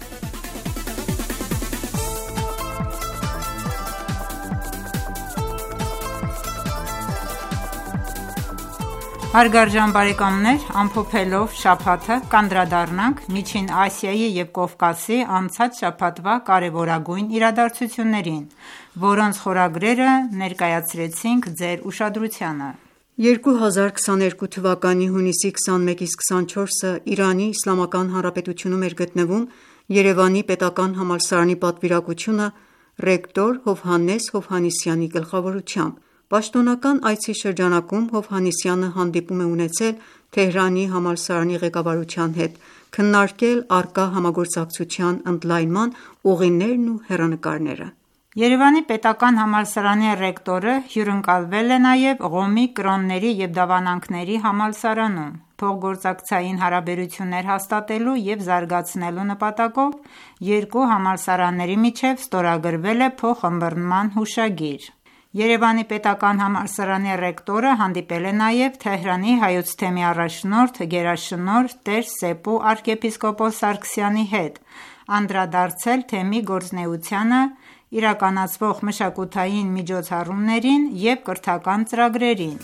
Հարգարժան բարեկամներ, ամփոփելով շաբաթը կանդրադառնանք Միջին Ասիայի և Կովկասի անցած շաբաթվա կարևորագույն իրադարձություններին, որոնց խորագրերը ներկայացրեցինք ձեր ուշադրությանը։ երկու հազար քսաներկու թվականի հունիսի քսանմեկից քսանչորսը Իրանի Իսլամական Հանրապետությունում էր գտնվում Երևանի պետական համալսարանի պատվիրակությունը ռեկտոր Հովհաննես Հովհաննիսյանի գլխավորությամբ։ Պաշտոնական այցի շրջանակում Հովհաննիսյանը հանդիպում է ունեցել Թեհրանի համալսարանի ղեկավարության հետ, քննարկել առկա համագործակցության ընդլայնման ուղիներն ու հեռանկարները։ Երևանի պետական համալսարանի ռեկտորը հյուրընկալվել է նաև Ղոմի կրոնների և դավանանքների համալսարանում, փոխգործակցային հարաբերություններ հաստատելու և զարգացնելու նպատակով երկու համալսարանների միջև ստորագրվել է փոխըմբռնման հուշագիր։ Երևանի պետական համալսարանի ռեկտորը հանդիպել է նաև Թեհրանի Հայոց թեմի առաջնորդ գերաշնորհ Տեր Սեպու arczepiskopos Սարգսյանի հետ, անդրադարձել թեմի գործունեությանը, իրականացվող մշակութային միջոցառումներին և կրթական ծրագրերին։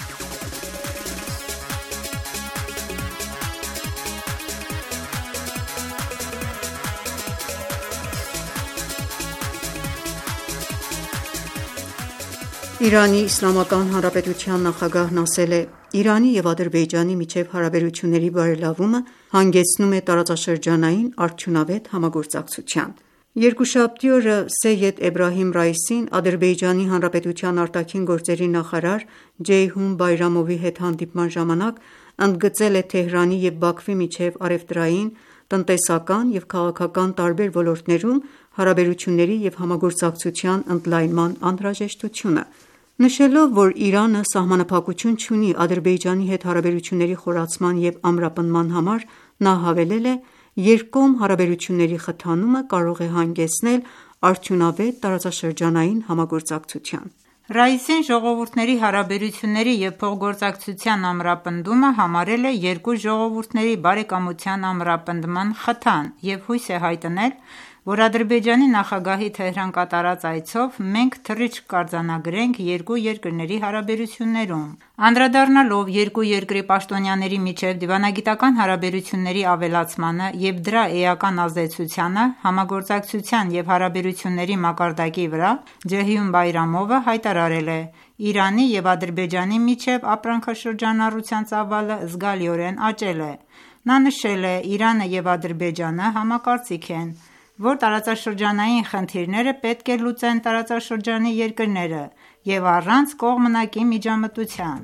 Իրանի Իսլամական Հանրապետության նախագահն ասել է. «Իրանի և Ադրբեջանի միջև հարաբերությունների բարելավումը հանգեցնում է տարածաշրջանային արդյունավետ համագործակցության»։ Երկուշաբթի օրը Սեյեդ Էբրահիմ Ռայիսին Ադրբեջանի Հանրապետության արտաքին գործերի նախարար Ջեյհուն Բայրամովի հետ հանդիպման ժամանակ ընդգծել է Թեհրանի և Բաքվի միջև առևտրային, տնտեսական և քաղաքական տարբեր ոլորտներում հարաբերությունների և համագործակցության ընդլայնման անհրաժեշտությունը։ Նշելով, որ Իրանը սահմանափակություն չունի Ադրբեջանի հետ հարաբերությունների խորացման և ամրապնդման համար, նա հավելել է. «Երկկողմ հարաբերությունների խթանումը կարող է հանգեցնել արդյունավետ տարածաշրջանային համագործակցության»։ Ռայիսին ժողովուրդների հարաբերությունների և փոխգործակցության ամրապնդումը համարել է երկու ժողովուրդների բարեկամության ամրապնդման խթան և հույս է հայտնել, որ Ադրբեջանի նախագահի Թեհրան կատարած այցով մենք թռիչք կարձանագրենք երկու երկրների հարաբերություններում։ Անդրադառնալով երկու երկրի պաշտոնյաների միջև դիվանագիտական հարաբերությունների ավելացմանը և դրա էական ազդեցությանը համագործակցության և հարաբերությունների մակարդակի վրա, Ջեյհուն Բայրամովը հայտարարել է. Իրանի և Ադրբեջանի միջև ապրանքաշրջանառության ծավալը զգալիորեն աճել է: Նա նշել է. «Իրանը և Ադրբեջանը համակարծիք են, որ տարածաշրջանային խնդիրները պետք է լուծեն տարածաշրջանի երկրները և առանց կողմնակի միջամտության»: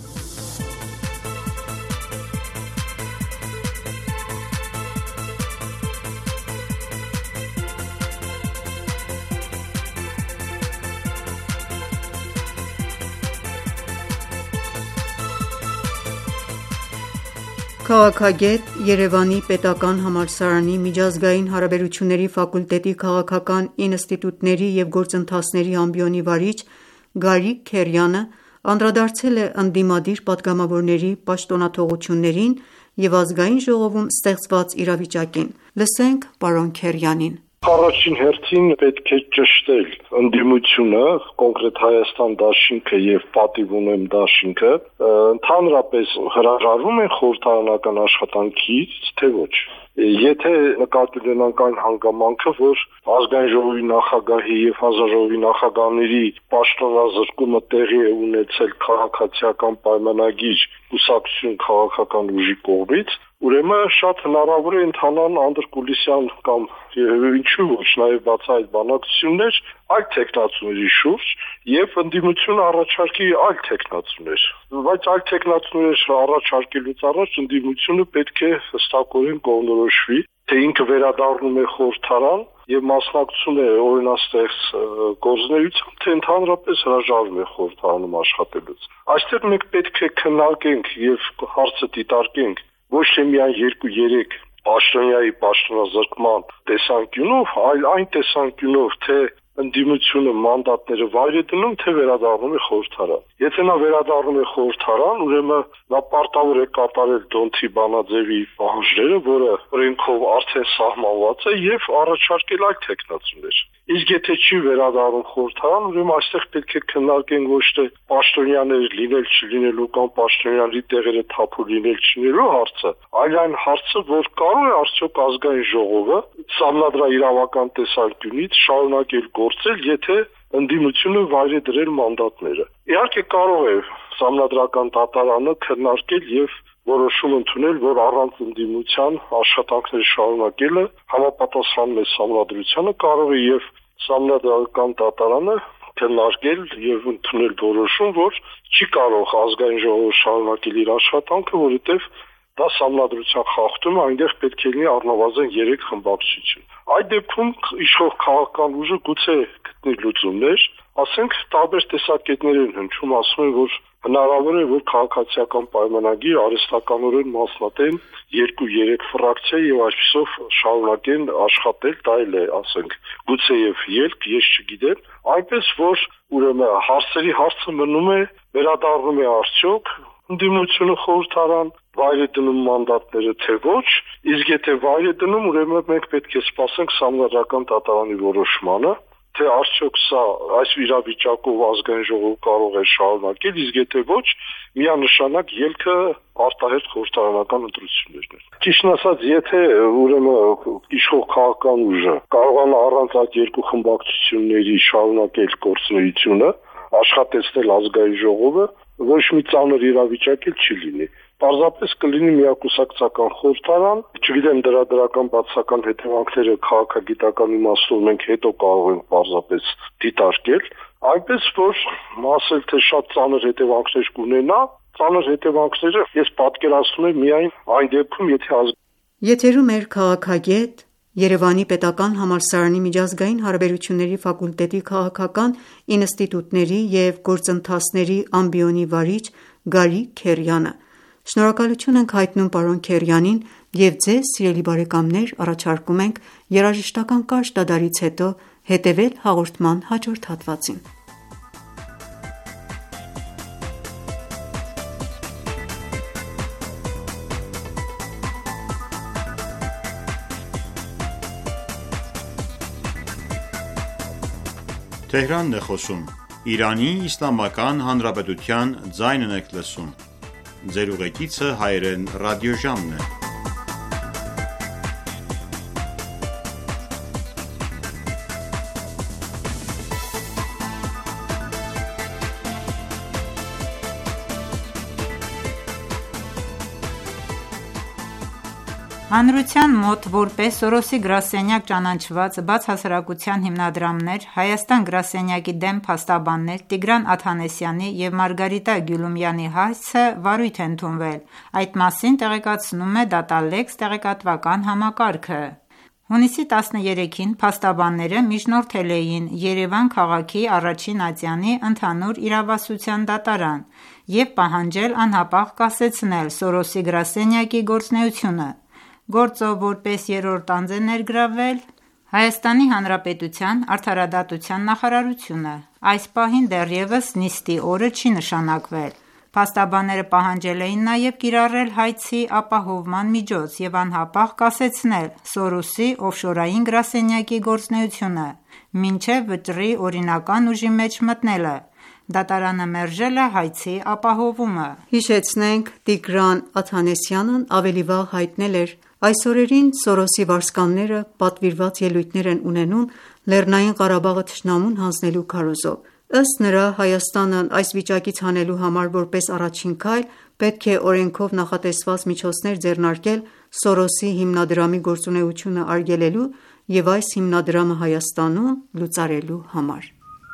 Քաղաքագետ, Երևանի պետական համալսարանի միջազգային հարաբերությունների ֆակուլտետի քաղաքական ինստիտուտների և գործընթացների ամբիոնի վարիչ Գարիկ Քերյանը անդրադարձել է ընդդիմադիր պատգամավորների պաշտոնաթողություններին և Ազգային ժողովում ստեղծված իրավիճակին: Լսենք պարոն Քերյանին: Առաջին հերթին պետք է ճշտել ընդդիմությունը, կոնկրետ Հայաստան դաշինքը և Պատիվ ունեմ դաշինքը ընդհանրապես հրաժարվո՞ւմ են խորհրդարանական աշխատանքից, թե ոչ: Եթե նկատի ունենանք այն հանգամանքը, որ Ազգային ժողովի նախագահի և հանձնաժողովի նախագահների պաշտոնազրկումը տեղի է ունեցել քաղաքացիական պայմանագիր կուսակցություն քաղաքական ուժի կողմից, ուրեմն շատ հնարավոր է ընթանան անդրկուլիսյան կամ ինչու ոչ նաև բացահայտ բանակցություններ այլ թեկնածուների շուրջ և ընդդիմությունը առաջարկի այլ թեկնածուներ, բայց այլ թեկնածուներ առաջարկելուց առաջ ընդդիմությունը պետք է հստակորեն կողմնորոշվի, թե ինքը վերադառնում է խորհրդարան և մասնակցում է օրենաստեղծ գործունեությանը, թե ընդհանրապես հրաժարվում է խորհրդարանում աշխատելուց: Այստեղ մենք պետք է քննարկենք և հարցը դիտարկենք ոչ թե միայն երկու-երեք պաշտոնյայի պաշտոնազրկման տեսանկյունով, այլ այն տեսանկյունով, թե ընդդիմությունը մանդատները վայր է դնում, թե վերադառնում է խորհրդարան: Եթե նա վերադառնում է խորհրդարան, ուրեմն նա պարտավոր է կատարել Դոնթի բանաձեւի պահանջները, որը օրենքով արդեն սահմանված է, և առաջարկել այլ թեկնածուներ: Իսկ եթե չի վերադառնում խորհրդարան, ուրեմն այստեղ պետք է քննարկենք ոչ թե պաշտոնյաներ լինել չլինելու կամ պաշտոնյաների տեղերը թափու լինել չլինելու հարցը, այլ այն հարցը, որ կարող է արդյոք Ազգային ժողովը սահմանադրաիրավական տեսանկյունից շարունակել գործել, եթե ընդդիմությունը վայր է դրել մանդատները: Իհարկե կարող է Սահմանադրական դատարանը քննարկել և որոշում ընդունել, որ առանց ընդդիմության աշխատանքները շարունակելը համապատասխանում է Սահմանադրությանը, կարող է և Սահմանադրական դատարանը քննարկել և ընդունել որոշում, որ չի կարող Ազգային ժողովը շարունակել իր աշխատանքը, որովհետև դա Սահմանադրության խախտում է, այնտեղ պետք է լինի առնվազն երեք խմբակցություն: Այդ դեպքում իշխող քաղաքական ուժը գուցե գտնի լուծումներ, ասենք տարբեր տեսակետներ են հնչում, ասում են, որ հնարավոր է, որ քաղաքացիական պայմանագիր արհեստականորեն մասնատեն երկու-երեք ֆրակցիա և այսպիսով շարունակեն աշխատել, դա էլ է ասենք գուցեև ելք, ես չգիտեմ, այնպես որ ուրեմն հարցերի հարցը մնում է վերադառնում է արդյոք ընդդիմությունը խորհրդարան, վայր է դնում մանդատները, թե ոչ, իսկ եթե վայր է դնում, ուրեմն մենք պետք է սպասենք Սահմանադրական դատարանի որոշմանը, թե արդյոք սա այս իրավիճակով Ազգային ժողովը կարող է շարունակել, իսկ եթե ոչ, միանշանակ ելքը արտահերթ խորհրդարանական ընտրություններն են: Ճիշտն ասած, եթե ուրեմն իշխող քաղաքական ուժը կարողանա առանց այդ երկու խմբակցությունների շարունակել գործունեությունը, աշխատեցնել Ազգային ժողովը, ոչ մի ծանր իրավիճակ էլ չի լինի: Պարզապես կլինի միակուսակցական խորհրդարան, չգիտեմ դրա դրական բացասական հետևանքները քաղաքագիտական իմաստով մենք հետո կարող ենք պարզապես դիտարկել, այնպես որ ասել թե շատ ծանր հետևանքներ կունենա, ծանր հետևանքները ես պատկերացնում եմ միայն այն դեպքում, եթե ազգ... Եթերում է քաղաքագետ, Երևանի պետական համալսարանի միջազգային հարաբերությունների ֆակուլտետի քաղաքական ինստիտուտների և գործընթացների ամբիոնի վարիչ Գարիկ Քերյանը: Շնորհակալություն ենք հայտնում պարոն Քերյանին և ձեզ սիրելի բարեկամներ առաջարկում ենք երաժշտական կարճ դադարից հետո հետևել հաղորդման հաջորդ հատվածին: Հանրության մոտ որպես Սորոսի գրասենյակ ճանաչված բացահասարակության հիմնադրամներ Հայաստան գրասենյակի դեմ փաստաբաններ Տիգրան Աթանեսյանի և Մարգարիտա Գյուլումյանի հայցը վարույթ է ընդունվել։ Այդ մասին տեղեկացնում է Datalinx տեղեկատվական համակարգը։ Հունիսի տասներեքին փաստաբանները միջնորդել էին Երևան քաղաքի առաջին ատյանի ընդհանուր իրավասության դատարան և պահանջել անհապաղ կասեցնել Սորոսի գրասենյակի գործունեությունը։ Գործով որպես երրորդ անձ է ներգրավվել Հայաստանի Հանրապետության Արդարադատության նախարարությունը։ Այս պահին դեռևս նիստի օրը չի նշանակվել։ Փաստաբանները պահանջել էին նաև կիրառել հայցի ապահովման միջոց և անհապաղ կասեցնել Սորոսի օֆշորային գրասենյակի գործունեությունը, մինչև վճռի օրինական ուժի մեջ մտնելը։ Դատարանը մերժել է հայցի ապահովումը։ Հիշեցնենք Տիգրան Աթանեսյանն ավելի վաղ հայտնել էր. «Այս օրերին Սորոսի վարձկանները պատվիրված ելույթներ են ունենում Լեռնային Ղարաբաղը թշնամուն հանձնելու քարոզով։ Ըստ նրա, Հայաստանն այս վիճակից հանելու համար որպես առաջին քայլ պետք է օրենքով նախատեսված միջոցներ ձեռնարկել Սորոսի հիմնադրամի գործունեությունը արգելելու և այս հիմնադրամը Հայաստանում լուծարելու համար»։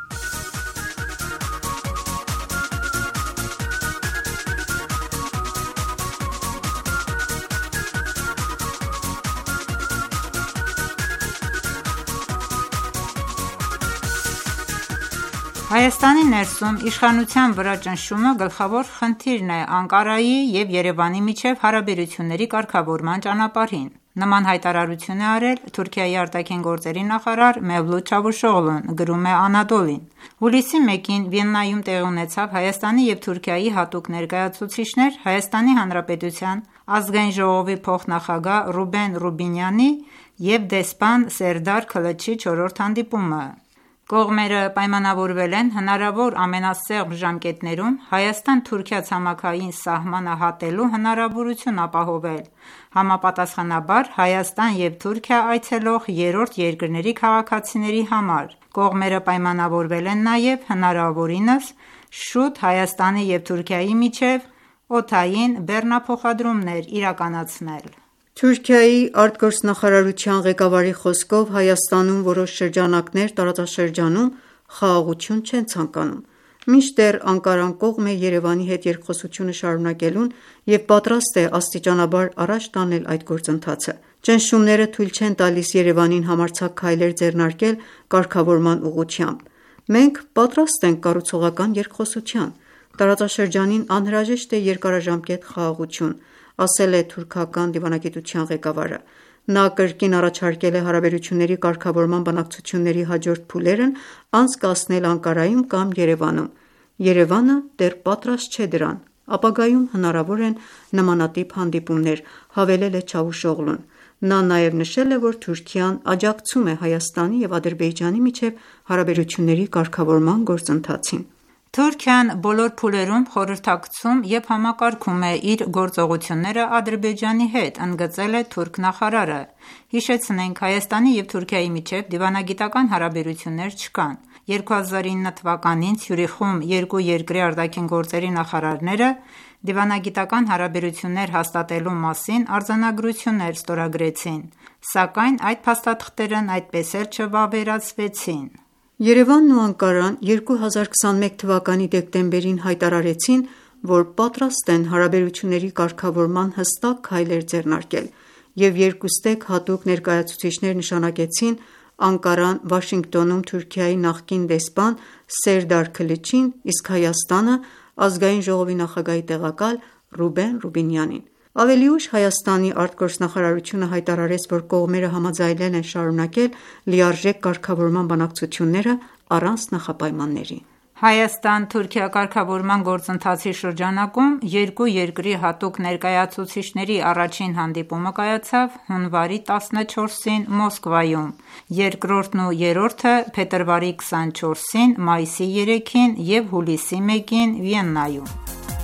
Հայաստանի ներսում իշխանության վրա ճնշումը գլխավոր խնդիրն է Անկարայի և Երևանի միջև հարաբերությունների կարգավորման ճանապարհին։ Նման հայտարարություն է արել Թուրքիայի արտաքին գործերի նախարար Մևլութ Չավուշօղլուն, գրում է Անադոլին։ Հուլիսի մեկին Վիեննայում տեղի ունեցավ Հայաստանի և Թուրքիայի հատուկ ներկայացուցիչներ Հայաստանի Հանրապետության Ազգային ժողովի փոխնախագահ Ռուբեն Ռուբինյանի և դեսպան Սերդար Քլչի չորրորդ հանդիպումը։ Կողմերը պայմանավորվել են հնարավոր ամենասեղմ ժամկետներում Հայաստան-Թուրքիա ցամաքային սահմանը հատելու հնարավորություն ապահովել, համապատասխանաբար Հայաստան և Թուրքիա այցելող երրորդ երկրների քաղաքացիների համար։ Կողմերը պայմանավորվել են նաև հնարավորինս շուտ Հայաստանի և Թուրքիայի միջև օդային բեռնափոխադրումներ իրականացնել։ Թուրքիայի արտգործնախարարության ղեկավարի խոսքով Հայաստանում որոշ շրջանակներ տարածաշրջանում խաղաղություն չեն ցանկանում, մինչդեռ Անկարան կողմ է Երևանի հետ երկխոսությունը շարունակելուն և պատրաստ է աստիճանաբար առաջ տանել այդ գործընթացը։ Ճնշումները թույլ չեն տալիս Երևանին համարձակ քայլեր ձեռնարկել կարգավորման ուղղությամբ։ Մենք պատրաստ ենք կառուցողական երկխոսության։ Տարածաշրջանին անհրաժեշտ է երկարաժամկետ խաղաղություն, ասել է թուրքական դիվանագիտության ղեկավարը։ Նա կրկին առաջարկել է հարաբերությունների կարգավորման բանակցությունների հաջորդ փուլերն անցկացնել Անկարայում կամ Երևանում։ Երևանը դեռ պատրաստ չէ դրան։ Ապագայում հնարավոր են նմանատիպ հանդիպումներ, հավելել է Չավուշօղլուն։ Նա նաև նշել է, որ Թուրքիան աջակցում է Հայաստանի և Ադրբեջանի միջև հարաբերությունների կարգավորման գործընթացին։ Թուրքիան բոլոր փուլերում խորհրդակցում և համակարգում է իր գործողությունները Ադրբեջանի հետ, ընդգծել է թուրք նախարարը։ Հիշեցնենք, Հայաստանի և Թուրքիայի միջև դիվանագիտական հարաբերություններ չկան։ երկու հազար ինը թվականին Ցյուրիխում երկու երկրի արտաքին գործերի նախարարները դիվանագիտական հարաբերություններ հաստատելու մասին արձանագրություններ ստորագրեցին, սակայն այդ փաստաթղթերն այդպես էլ չվավերացվեցին։ Երևանն ու Անկարան երկու հազար քսանմեկ թվականի դեկտեմբերին հայտարարեցին, որ պատրաստ են հարաբերությունների կարգավորման հստակ քայլեր ձեռնարկել, և երկուստեք հատուկ ներկայացուցիչներ նշանակեցին Անկարան Վաշինգտոնում Թուրքիայի նախկին դեսպան Սերդար Քլչին, իսկ Հայաստանը Ազգային ժողովի նախագահի տեղակալ Ռուբեն Ռուբինյանին։ Ավելի ուշ Հայաստանի արտգործնախարարությունը հայտարարեց, որ կողմերը համաձայնել են շարունակել լիարժեք կարգավորման բանակցությունները առանց նախապայմանների։ Հայաստան-Թուրքիա կարգավորման գործընթացի շրջանակում երկու երկրի հատուկ ներկայացուցիչների առաջին հանդիպումը կայացավ հունվարի տասնչորսին Մոսկվայում, երկրորդն ու երրորդը փետրվարի քսանչորսին, մայիսի երեքին և հուլիսի մեկին Վիեննայում։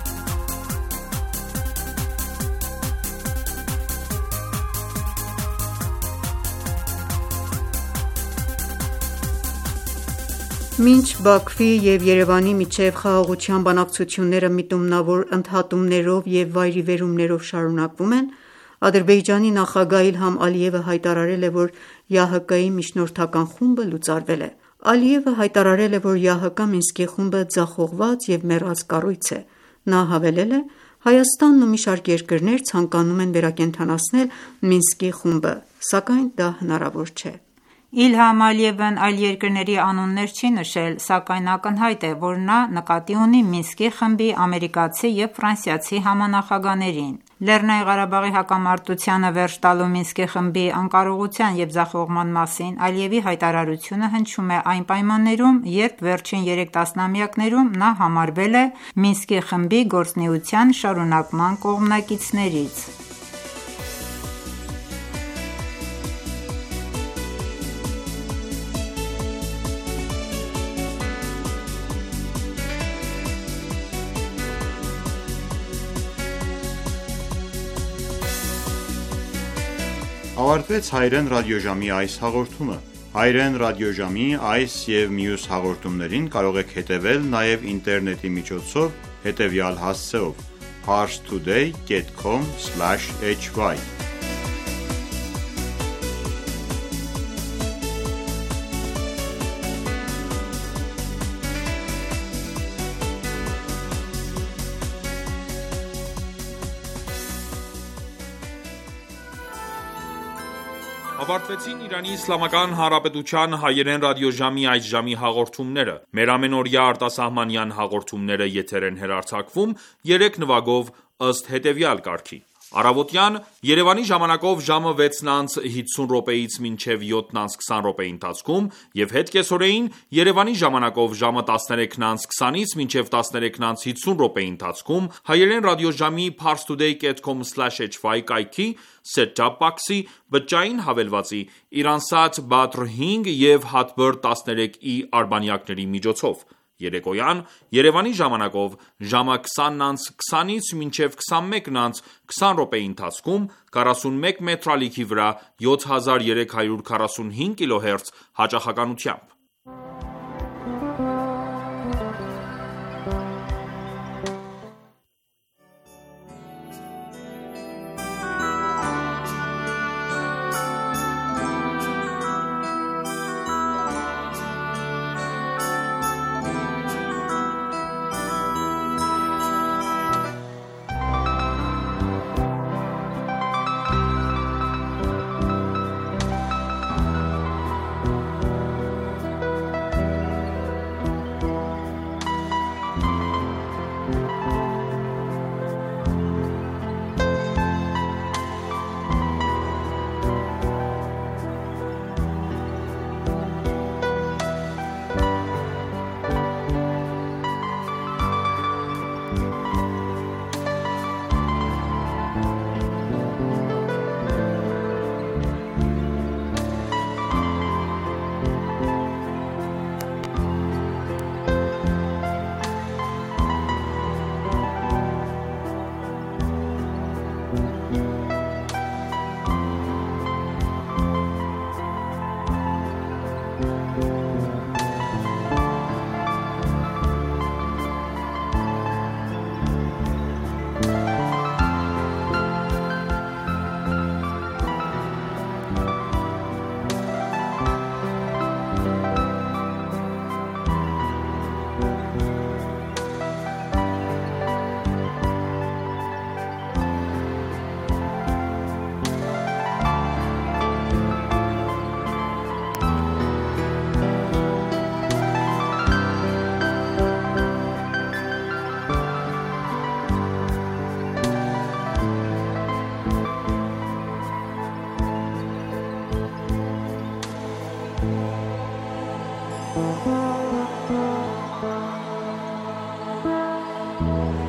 Մինչ Բաքվի և Երևանի միջև խաղաղության բանակցությունները միտումնավոր ընդհատումներով և վայրիվերումներով շարունակվում են, Ադրբեջանի նախագահ Իլհամ Ալիևը հայտարարել է, որ ԵԱՀԿ-ի միջնորդական խումբը լուծարվել է։ Ալիևը հայտարարել է, որ ԵԱՀԿ Մինսկի խումբը ձախողված և մեռած կառույց է։ Նա հավելել է. «Հայաստանն ու մի շարք երկրներ ցանկանում են վերակենդանացնել Մինսկի խումբը, սակայն դա հնարավոր չէ»։ Իլհամ Ալիևն այլ երկրների անուններ չի նշել, սակայն ակնհայտ է, որ նա նկատի ունի Մինսկի խմբի ամերիկացի և ֆրանսիացի համանախագահներին։ Լեռնային Ղարաբաղի հակամարտությանը վերջ տալու Մինսկի խմբի անկարողության և ձախողման մասին Ալիևի հայտարարությունը հնչում է այն պայմաններում, երբ վերջին երեք տասնամյակներում նա համարվել է Մինսկի խմբի գործունեության շարունակման կողմնակիցներից։ Ավարտվեց հայրեն ռադիոժամի այս հաղորդումը։ Հայրեն ռադիոժամի այս և մյուս հաղորդումներին կարող եք հետևել նաև ինտերնետի միջոցով հետևյալ հասցեով՝ parstoday dot com slash h y Ավարտվեցին Իրանի Իսլամական Հանրապետության հայերեն ռադիոժամի այս ժամի հաղորդումները։ Մեր ամենօրյա արտասահմանյան հաղորդումները եթեր են հեռարձակվում երեք նվագով ըստ հետևյալ կարգի. Առավոտյան Երևանի ժամանակով ժամը վեցն անց հիսուն րոպեից մինչև յոթն անց քսան րոպեի ընթացքում և հետ կեսօրեին Երևանի ժամանակով ժամը տասներեքն անց քսանից մինչև տասներեքն անց հիսուն րոպեի ընթացքում հայերեն ռադիոժամի parstoday dot com slash h y կայքի set-top box-ի բջջային հավելվածի Iransat Badr հինգ և Hotbird տասներեք i արբանյակների միջոցով։ Երեկոյան Երևանի ժամանակով ժամը քսանն անց քսանից մինչև քսանմեկն անց քսան րոպեի ընթացքում քառասունմեկ մետր ալիքի վրա յոթ հազար երեք հարյուր քառասունհինգ կիլոհերց հաճախականությամբ։ Thank you.